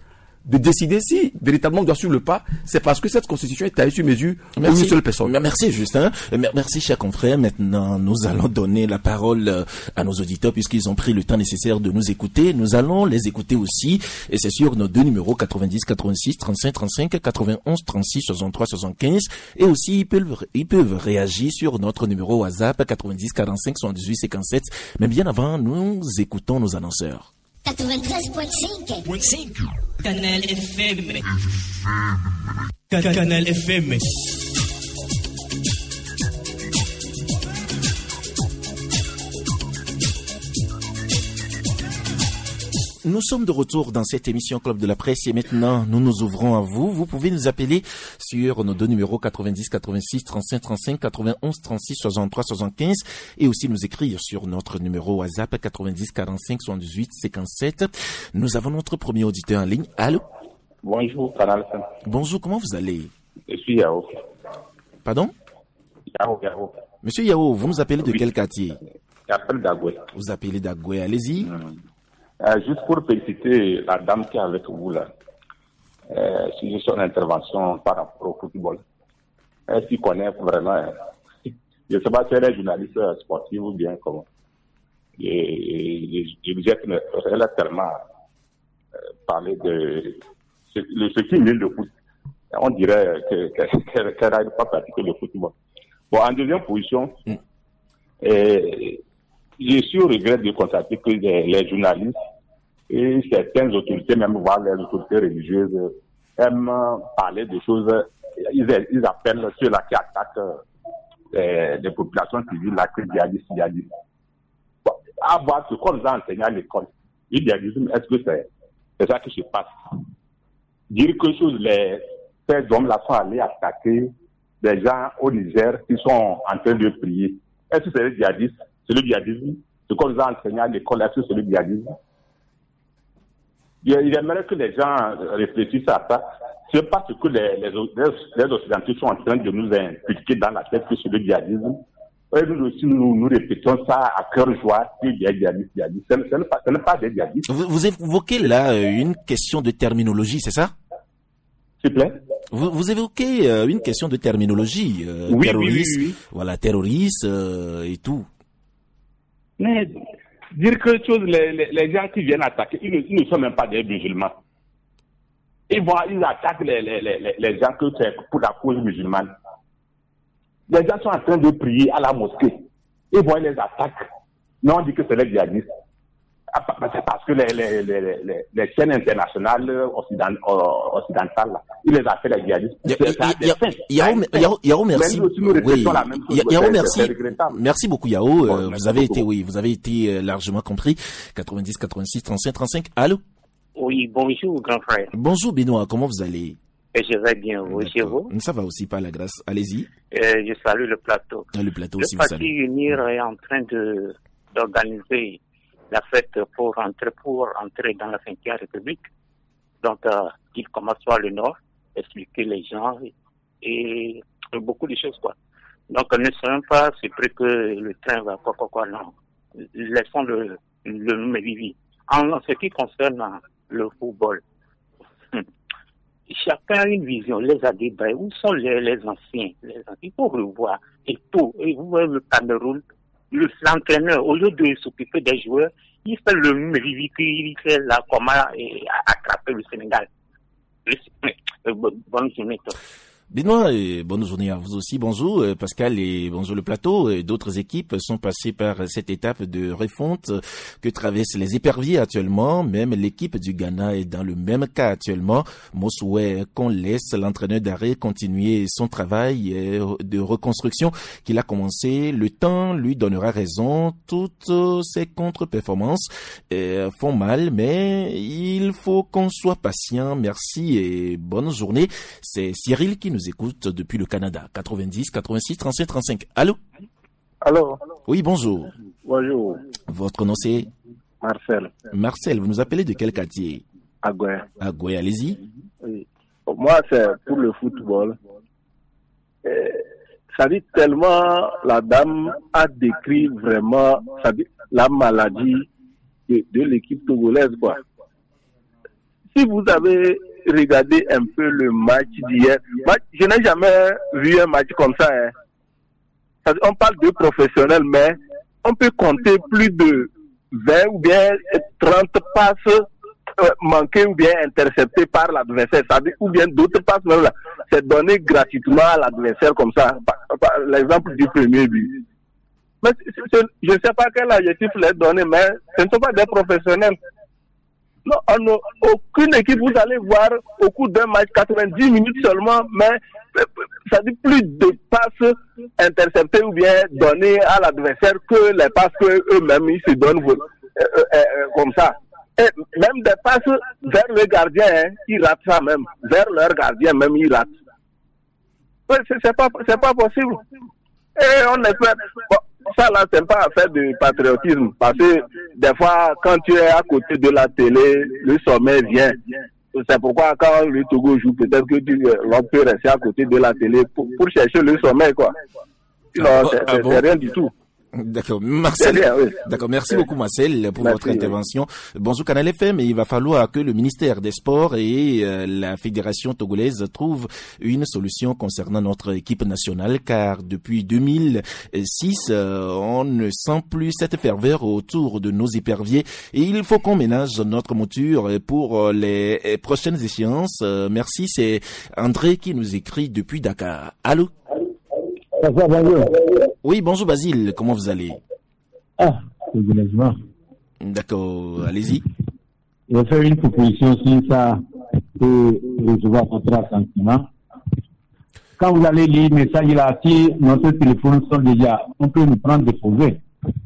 de décider si véritablement on doit suivre le pas. C'est parce que cette constitution est taillée sur mesure pour une seule personne. Merci Justin. Merci chers confrères. Maintenant, nous allons donner la parole à nos auditeurs puisqu'ils ont pris le temps nécessaire de nous écouter. Nous allons les écouter aussi et c'est sur nos deux numéros 90 86 35 35 91 36 63 75 et aussi ils peuvent réagir sur notre numéro WhatsApp 90 45 78 57. Mais bien avant, nous écoutons nos annonceurs. 93.5 Canal FM. Canal FM. Nous sommes de retour dans cette émission Club de la Presse et maintenant nous nous ouvrons à vous. Vous pouvez nous appeler sur nos deux numéros 90 86 35 35 91 36 63 75 et aussi nous écrire sur notre numéro WhatsApp 90 45 78 57. Nous avons notre premier auditeur en ligne. Allô? Bonjour, Canal. Bonjour, comment vous allez? Je suis Yao. Pardon? Yao. Monsieur Yao, vous nous appelez de quel quartier? J'appelle Dagoué. Vous appelez Dagoué, allez-y. Juste pour féliciter la dame qui est avec vous là, sur son intervention par rapport au football. Elle s'y connaît vraiment. Je ne sais pas si elle est journaliste sportive ou bien comment. Elle a tellement parlé de ce qui est nul de foot. On dirait qu'elle n'arrive pas à pratiquer le football. Bon, en deuxième position, je suis au regret de constater que les journalistes et certaines autorités, même voire les autorités religieuses, aiment parler de choses. Ils appellent ceux-là qui attaquent les populations civiles, la djihadistes. Bon, avoir ce qu'on nous a enseigné à l'école, le djihadisme, est-ce que c'est ça qui se passe? Dire que ces hommes-là sont allés attaquer des gens au Niger qui sont en train de prier. Est-ce que c'est le djihadisme? C'est le djihadisme. Ce qu'on nous a enseigné à l'école, est-ce que c'est le djihadisme? Il aimerait que les gens réfléchissent à ça. C'est pas ce que les Occidentaux sont en train de nous inculquer dans la tête que c'est le djihadisme. Et nous aussi, nous répétons ça à cœur joie, djihadisme. Ce n'est pas des djihadistes. Vous évoquez là une question de terminologie, c'est ça? S'il vous plaît? Vous évoquez une question de terminologie. Oui, terroriste, oui. Voilà, terroriste et tout. Mais dire que les gens qui viennent attaquer, ils ne sont même pas des musulmans. Ils attaquent les gens que c'est pour la cause musulmane. Les gens sont en train de prier à la mosquée. Ils les attaquent. Non, on dit que c'est les djihadistes. C'est parce que les chaînes internationales occidentales, ils les appellent les djihadistes. Yao, merci. Yao, merci. Regrettable. Merci beaucoup, Yao. Vous avez été largement compris. 90, 86, 35, 35. Allô? Oui, bonjour, grand frère. Bonjour, Benoît. Comment vous allez? Je vais bien, vous, chez vous? Ça va aussi, par la grâce. Allez-y. Je salue le plateau. Le plateau aussi, vous salue. Le Parti Unir est en train d'organiser la fête pour entrer dans la 5e République. Donc, il commence par le Nord, expliquer les gens et beaucoup de choses, quoi. Donc, ne soyons pas surpris que le train va quoi, non. Laissons le vivi. En ce qui concerne le football, chacun a une vision, les adébats, où sont les anciens? Il faut revoir et tout. Et vous voyez le Cameroun, l'entraîneur, au lieu de s'occuper des joueurs, il fait le vivi, il fait la comment attraper le Sénégal. Bonne journée. Benoît, bonne journée à vous aussi. Bonjour Pascal et bonjour le plateau. D'autres équipes sont passées par cette étape de refonte que traversent les éperviers actuellement. Même l'équipe du Ghana est dans le même cas actuellement. Moi, souhaite qu'on laisse l'entraîneur d'arrêt continuer son travail de reconstruction qu'il a commencé. Le temps lui donnera raison. Toutes ces contre-performances font mal, mais il faut qu'on soit patient. Merci et bonne journée. C'est Cyril qui nous écoute depuis le Canada. 90, 86, 35, 35. Allô? Allô? Oui, bonjour. Bonjour. Votre nom c'est? Marcel. Marcel, vous nous appelez de quel quartier? Agoué. Agoué, allez-y. Oui. Moi, c'est pour le football. Ça dit tellement, la dame a décrit vraiment, ça dit, la maladie de l'équipe togolaise, quoi. Si vous avez regarder un peu le match d'hier. Je n'ai jamais vu un match comme ça. On parle de professionnels, mais on peut compter plus de 20 ou bien 30 passes manquées ou bien interceptées par l'adversaire. Ou bien d'autres passes, c'est donné gratuitement à l'adversaire comme ça. Par l'exemple du premier but. Mais je ne sais pas quel adjectif les donner, mais ce ne sont pas des professionnels. Non, aucune équipe, vous allez voir au cours d'un match 90 minutes seulement, mais ça dit plus de passes interceptées ou bien données à l'adversaire que les passes qu'eux-mêmes ils se donnent comme ça. Et même des passes vers le gardien, ils ratent ça même. Vers leur gardien même, ils ratent. C'est pas possible. Et on espère... Bon, ça là, c'est pas affaire de patriotisme, parce que des fois, quand tu es à côté de la télé, le sommet vient. C'est pourquoi quand le Togo joue, peut-être que l'on peut rester à côté de la télé pour chercher le sommet, quoi. Non, c'est rien du tout. D'accord, Marcel. Bien, oui. D'accord, merci beaucoup Marcel pour votre intervention. Bonjour Canal FM, il va falloir que le ministère des Sports et la Fédération togolaise trouvent une solution concernant notre équipe nationale, car depuis 2006, on ne sent plus cette ferveur autour de nos éperviers et il faut qu'on ménage notre mouture pour les prochaines échéances. Merci, c'est André qui nous écrit depuis Dakar. Allô? Bonjour. Oui, bonjour Basile, comment vous allez? D'accord, allez-y. Je vais faire une proposition sur ça pour recevoir votre assentiment. Quand vous allez lire le message là, si notre téléphone sont déjà, on peut nous prendre des projets.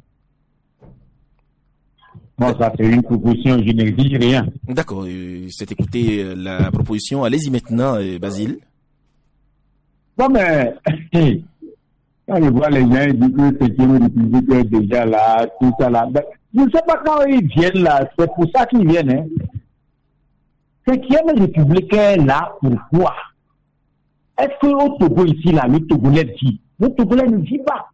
Bon, ça c'est une proposition, je ne dis rien. D'accord, c'est écouté la proposition. Allez-y maintenant, Basile. Non mais... Quand je vois les gens, ils disent que c'est une république est déjà là, tout ça là. Ben, je ne sais pas quand ils viennent là, c'est pour ça qu'ils viennent. Hein. C'est qu'il y a une république là, pourquoi? Est-ce qu'au Togo ici, là, le Togolais vit? Le Togolais ne vit pas.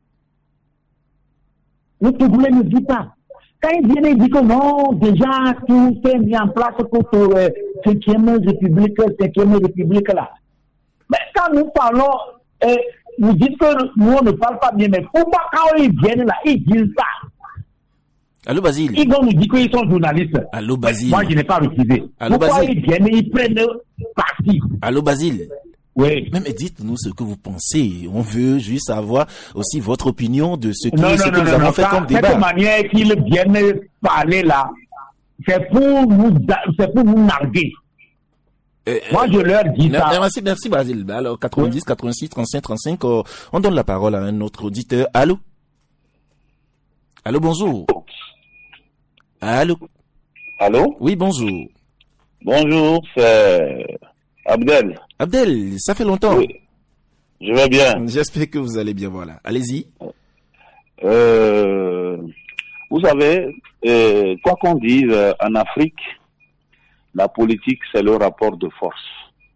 Le Togolais ne vit pas. Quand ils viennent, ils disent que non, déjà, tout est mis en place pour cette 5e république là. Mais quand nous parlons, vous dites que nous, on ne parle pas bien, mais pourquoi quand ils viennent là, ils disent ça? Allô, Basile. Ils vont nous dire qu'ils sont journalistes. Allô, Basile. Moi, je n'ai pas refusé. Allô, pourquoi Basile. ils viennent, ils prennent parti? Allô, Basile. Oui. Même dites-nous ce que vous pensez. On veut juste savoir aussi votre opinion de ce que nous avons fait comme débat. Cette manière qu'ils viennent parler là, c'est pour nous narguer. Moi, je leur dis ça. Merci, Basile. Alors, 90, 86, 35, 35, on donne la parole à un autre auditeur. Allô? Allô, bonjour. Allô? Allô? Oui, bonjour. Bonjour, c'est Abdel. Abdel, ça fait longtemps. Oui. Je vais bien. J'espère que vous allez bien, voilà. Allez-y. Vous savez, quoi qu'on dise en Afrique, la politique, c'est le rapport de force.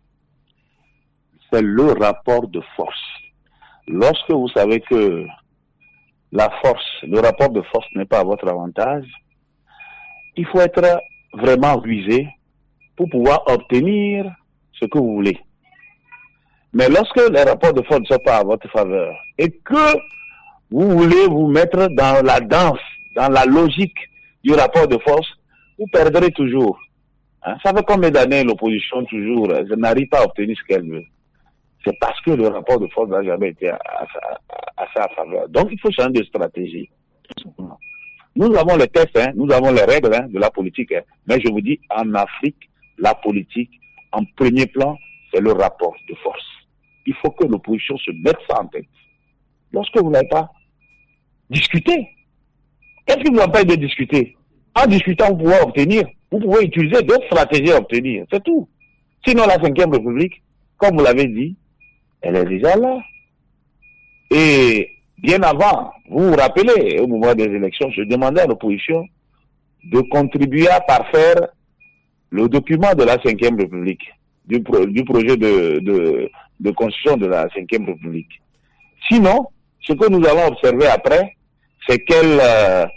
C'est le rapport de force. Lorsque vous savez que la force, le rapport de force n'est pas à votre avantage, il faut être vraiment rusé pour pouvoir obtenir ce que vous voulez. Mais lorsque les rapports de force ne sont pas à votre faveur et que vous voulez vous mettre dans la danse, dans la logique du rapport de force, vous perdrez toujours. Ça fait combien d'années l'opposition toujours n'arrive pas à obtenir ce qu'elle veut? C'est parce que le rapport de force n'a jamais été à sa faveur. Donc il faut changer de stratégie. Nous avons les tests, nous avons les règles de la politique. Mais je vous dis, en Afrique, la politique, en premier plan, c'est le rapport de force. Il faut que l'opposition se mette ça en tête. Lorsque vous n'avez pas discuté, qu'est-ce qui vous empêche de discuter? En discutant, vous pouvez obtenir. Vous pouvez utiliser d'autres stratégies à obtenir. C'est tout. Sinon, la 5e République, comme vous l'avez dit, elle est déjà là. Et bien avant, vous vous rappelez, au moment des élections, je demandais à l'opposition de contribuer à parfaire le document de la 5e République, du projet de constitution de la 5e République. Sinon, ce que nous allons observer après, c'est qu'elles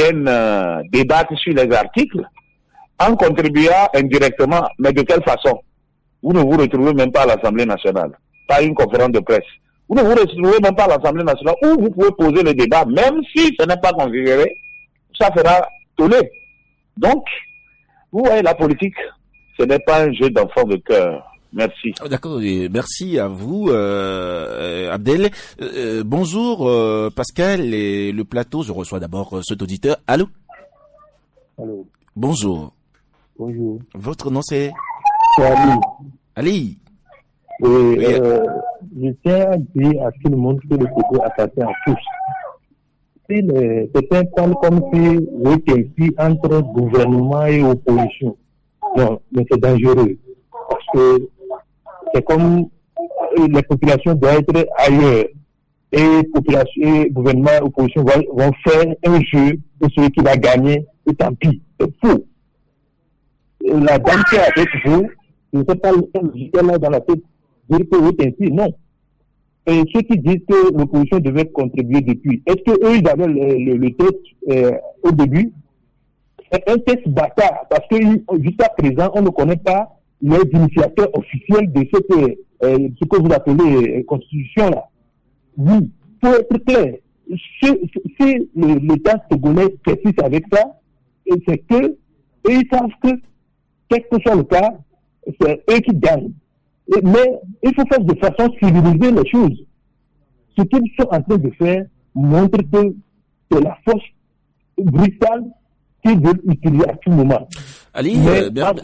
viennent débattre sur les articles en contribuant indirectement, mais de quelle façon? Vous ne vous retrouvez même pas à l'Assemblée nationale. Pas une conférence de presse. Vous ne vous retrouvez même pas à l'Assemblée nationale où vous pouvez poser le débat, même si ce n'est pas considéré, ça fera toller. Donc, vous voyez, la politique, ce n'est pas un jeu d'enfant de cœur. Merci. D'accord, merci à vous, Abdel. Bonjour, Pascal, et le plateau. Je reçois d'abord cet auditeur. Allô? Allô. Bonjour. Bonjour. Votre nom c'est Ali. Ali. Oui. Je tiens à dire à tout le monde que le Togo appartient à tous. C'est un point comme si vous étiez entre gouvernement et opposition. Non, mais c'est dangereux. Parce que c'est comme les populations doivent être ailleurs. Et population, et gouvernement et opposition vont faire un jeu de celui qui va gagner, et tant pis. C'est faux. La dame qui est avec vous, je ne sais pas le là dans la tête, dire que vous êtes ainsi, non. Et ceux qui disent que l'opposition devait contribuer depuis, est-ce qu'eux, ils avaient le test au début? C'est un test bâtard, parce que jusqu'à présent, on ne connaît pas les initiateurs officiels de ce que vous appelez constitution là. Oui, pour être clair, si l'État togolais persiste avec ça, c'est que ils savent que, quel que soit le cas, c'est eux qui gagnent. Mais il faut faire de façon civilisée les choses. Ce qu'ils sont en train de faire montre que c'est la force brutale qu'ils veulent utiliser à tout moment. Ali, merci,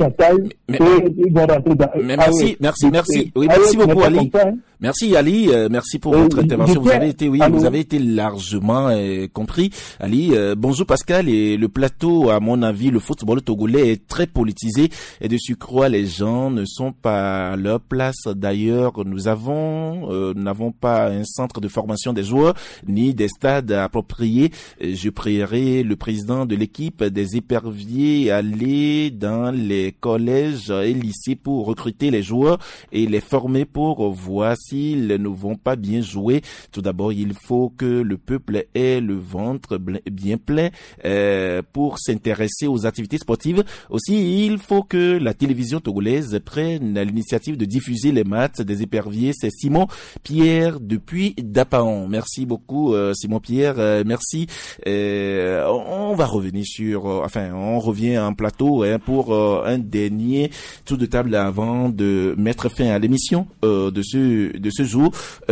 oui, merci beaucoup, Ali. Merci, Ali, merci pour votre intervention. Vous avez été largement compris. Ali, bonjour Pascal, et le plateau, à mon avis, le football togolais est très politisé, et de surcroît, les gens ne sont pas à leur place. D'ailleurs, nous n'avons pas un centre de formation des joueurs, ni des stades appropriés. Je prierai le président de l'équipe des éperviers à aller dans les collèges et lycées pour recruter les joueurs et les former pour voir s'ils ne vont pas bien jouer. Tout d'abord, il faut que le peuple ait le ventre bien plein pour s'intéresser aux activités sportives. Aussi, il faut que la télévision togolaise prenne l'initiative de diffuser les matchs des éperviers. C'est Simon Pierre depuis Dapaon. Merci beaucoup, Simon Pierre. Merci. On va revenir on revient en plateau pour un dernier tour de table avant de mettre fin à l'émission de ce jour.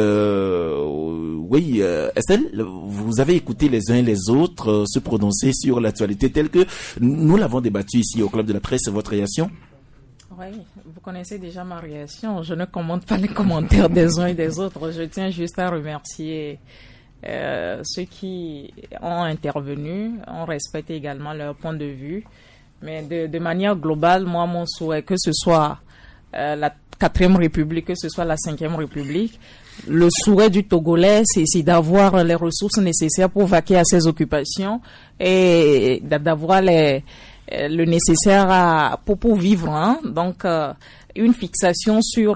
Oui, Estelle, vous avez écouté les uns et les autres se prononcer sur l'actualité telle que nous l'avons débattu ici au Club de la Presse. Votre réaction? Oui, vous connaissez déjà ma réaction. Je ne commente pas les commentaires des uns et des autres. Je tiens juste à remercier ceux qui ont intervenu. On respecte également leur point de vue. Mais de manière globale, moi, mon souhait, que ce soit la 4e République, que ce soit la 5e République, le souhait du Togolais, c'est d'avoir les ressources nécessaires pour vaquer à ses occupations et d'avoir le nécessaire pour vivre. Hein. Donc, une fixation sur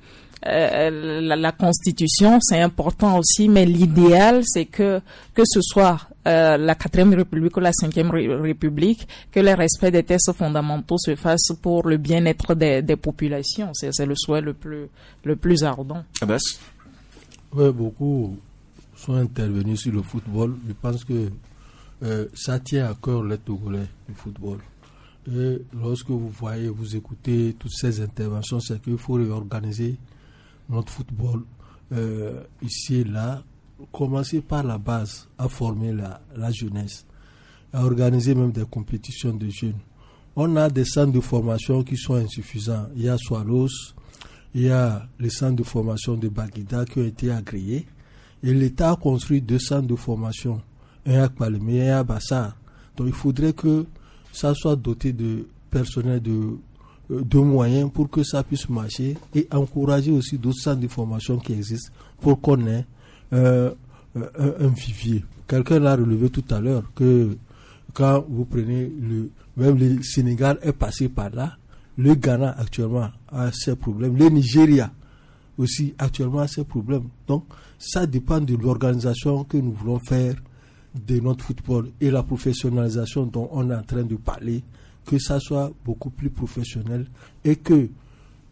la Constitution, c'est important aussi, mais l'idéal, c'est que ce soit la 4e République ou la 5e République, que le respect des textes fondamentaux se fasse pour le bien-être des populations. C'est le souhait le plus ardent. Abbas? Oui, beaucoup sont intervenus sur le football. Je pense que ça tient à cœur les Togolais, le football. Et lorsque vous écoutez toutes ces interventions, c'est qu'il faut réorganiser notre football ici et là, commencer par la base à former la jeunesse, à organiser même des compétitions de jeunes. On a des centres de formation qui sont insuffisants. Il y a Swallows, il y a les centres de formation de Baguida qui ont été agréés, et l'État a construit 2 centres de formation, un à Kpalemé et un à Bassar. Donc il faudrait que ça soit doté de personnel de moyens pour que ça puisse marcher, et encourager aussi d'autres centres de formation qui existent pour qu'on ait un vivier. Quelqu'un l'a relevé tout à l'heure que quand vous prenez même le Sénégal est passé par là, le Ghana actuellement a ses problèmes, le Nigeria aussi actuellement a ses problèmes. Donc ça dépend de l'organisation que nous voulons faire de notre football et la professionnalisation dont on est en train de parler, que ça soit beaucoup plus professionnel et que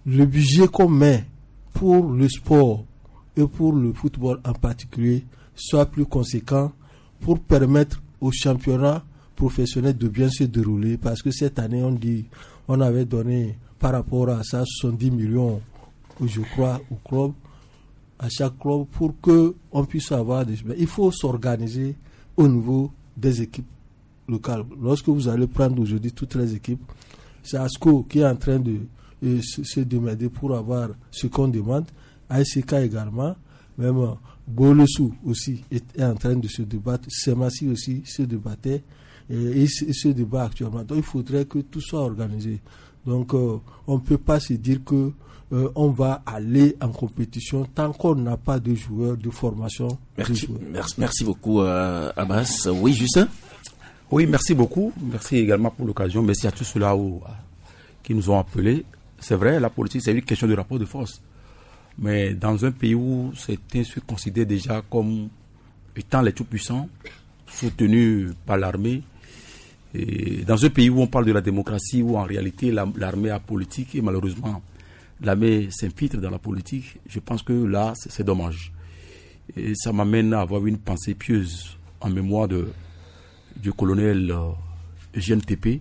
le budget qu'on met pour le sport et pour le football en particulier soit plus conséquent pour permettre au championnat professionnel de bien se dérouler, parce que cette année on avait donné par rapport à ça 70 millions, je crois, au club, à chaque club, pour que on puisse avoir des... Il faut s'organiser au niveau des équipes locales. Lorsque vous allez prendre aujourd'hui toutes les équipes, c'est ASCO qui est en train de se démerder pour avoir ce qu'on demande, ASK également, même Golesu aussi est en train de se débattre, Semassi aussi se débattait, et se débat actuellement. Donc il faudrait que tout soit organisé. Donc on ne peut pas se dire que on va aller en compétition tant qu'on n'a pas de joueurs de formation. Merci beaucoup Abbas. Oui, Justin? Oui, merci beaucoup. Merci également pour l'occasion. Merci à tous ceux-là qui nous ont appelés. C'est vrai, la politique, c'est une question de rapport de force. Mais dans un pays où certains se considèrent déjà comme étant les tout-puissants, soutenus par l'armée, et dans un pays où on parle de la démocratie, où en réalité l'armée a politique, et malheureusement l'armée s'infiltre dans la politique, je pense que là c'est dommage. Et ça m'amène à avoir une pensée pieuse en mémoire du colonel Eugène Tépé,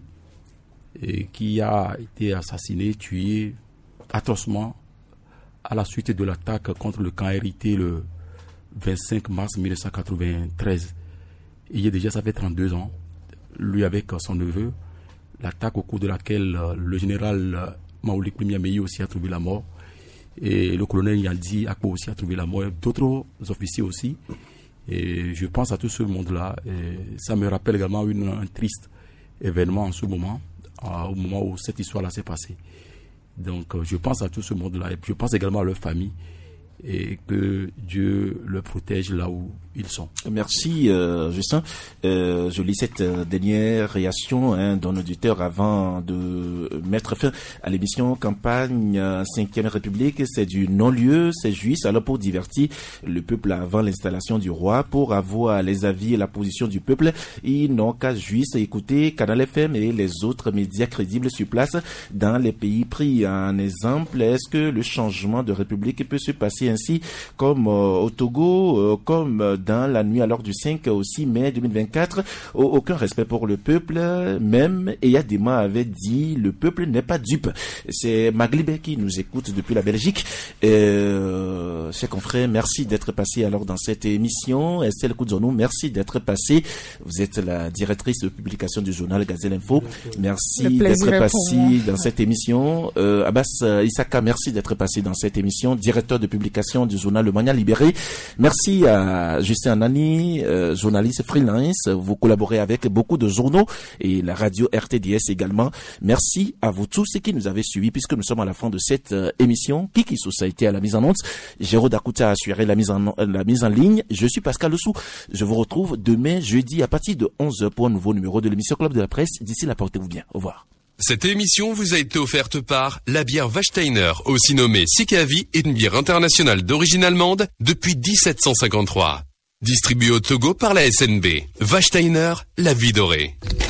qui a été assassiné, tué atrocement à la suite de l'attaque contre le camp RIT le 25 mars 1993. Et déjà ça fait 32 ans, lui avec son neveu, l'attaque au cours de laquelle le général Maoulik Plimiameyi aussi a trouvé la mort, et le colonel Yaldi Akpo aussi a trouvé la mort, d'autres officiers aussi. Et je pense à tout ce monde-là, et ça me rappelle également un triste événement en ce moment, au moment où cette histoire-là s'est passée. Donc je pense à tout ce monde-là, et je pense également à leur famille, et que Dieu le protège là où ils sont. Merci Justin. Je lis cette dernière réaction d'un auditeur avant de mettre fin à l'émission campagne 5e République. C'est du non-lieu, c'est juste. Alors pour divertir le peuple avant l'installation du roi, pour avoir les avis et la position du peuple, ils n'ont qu'à juste écouter Canal FM et les autres médias crédibles sur place dans les pays pris en exemple. Est-ce que le changement de république peut se passer ainsi comme au Togo, comme dans la nuit alors du 5 au 6 mai 2024, aucun respect pour le peuple, même Eyadema avait dit le peuple n'est pas dupe. C'est Maglibé qui nous écoute depuis la Belgique. Chers confrères, merci d'être passé alors dans cette émission. Estelle Koudzonou, merci d'être passé. Vous êtes la directrice de publication du journal Gazelle Info. Merci d'être passé dans cette émission. Abbas Issaka, merci d'être passé dans cette émission, directeur de publication du journal Le Mania Libéré. Merci à Justin Anani, journaliste freelance. Vous collaborez avec beaucoup de journaux et la radio RTDS également. Merci à vous tous qui nous avez suivis, puisque nous sommes à la fin de cette émission. Kiki Society à la mise en onde. Géraud Dakouta a assuré la mise en ligne. Je suis Pascal Lessou. Je vous retrouve demain jeudi à partir de 11h pour un nouveau numéro de l'émission Club de la Presse. D'ici là, portez-vous bien. Au revoir. Cette émission vous a été offerte par la bière Wachsteiner, aussi nommée Sikavi, une bière internationale d'origine allemande depuis 1753. Distribuée au Togo par la SNB. Wachsteiner, la vie dorée.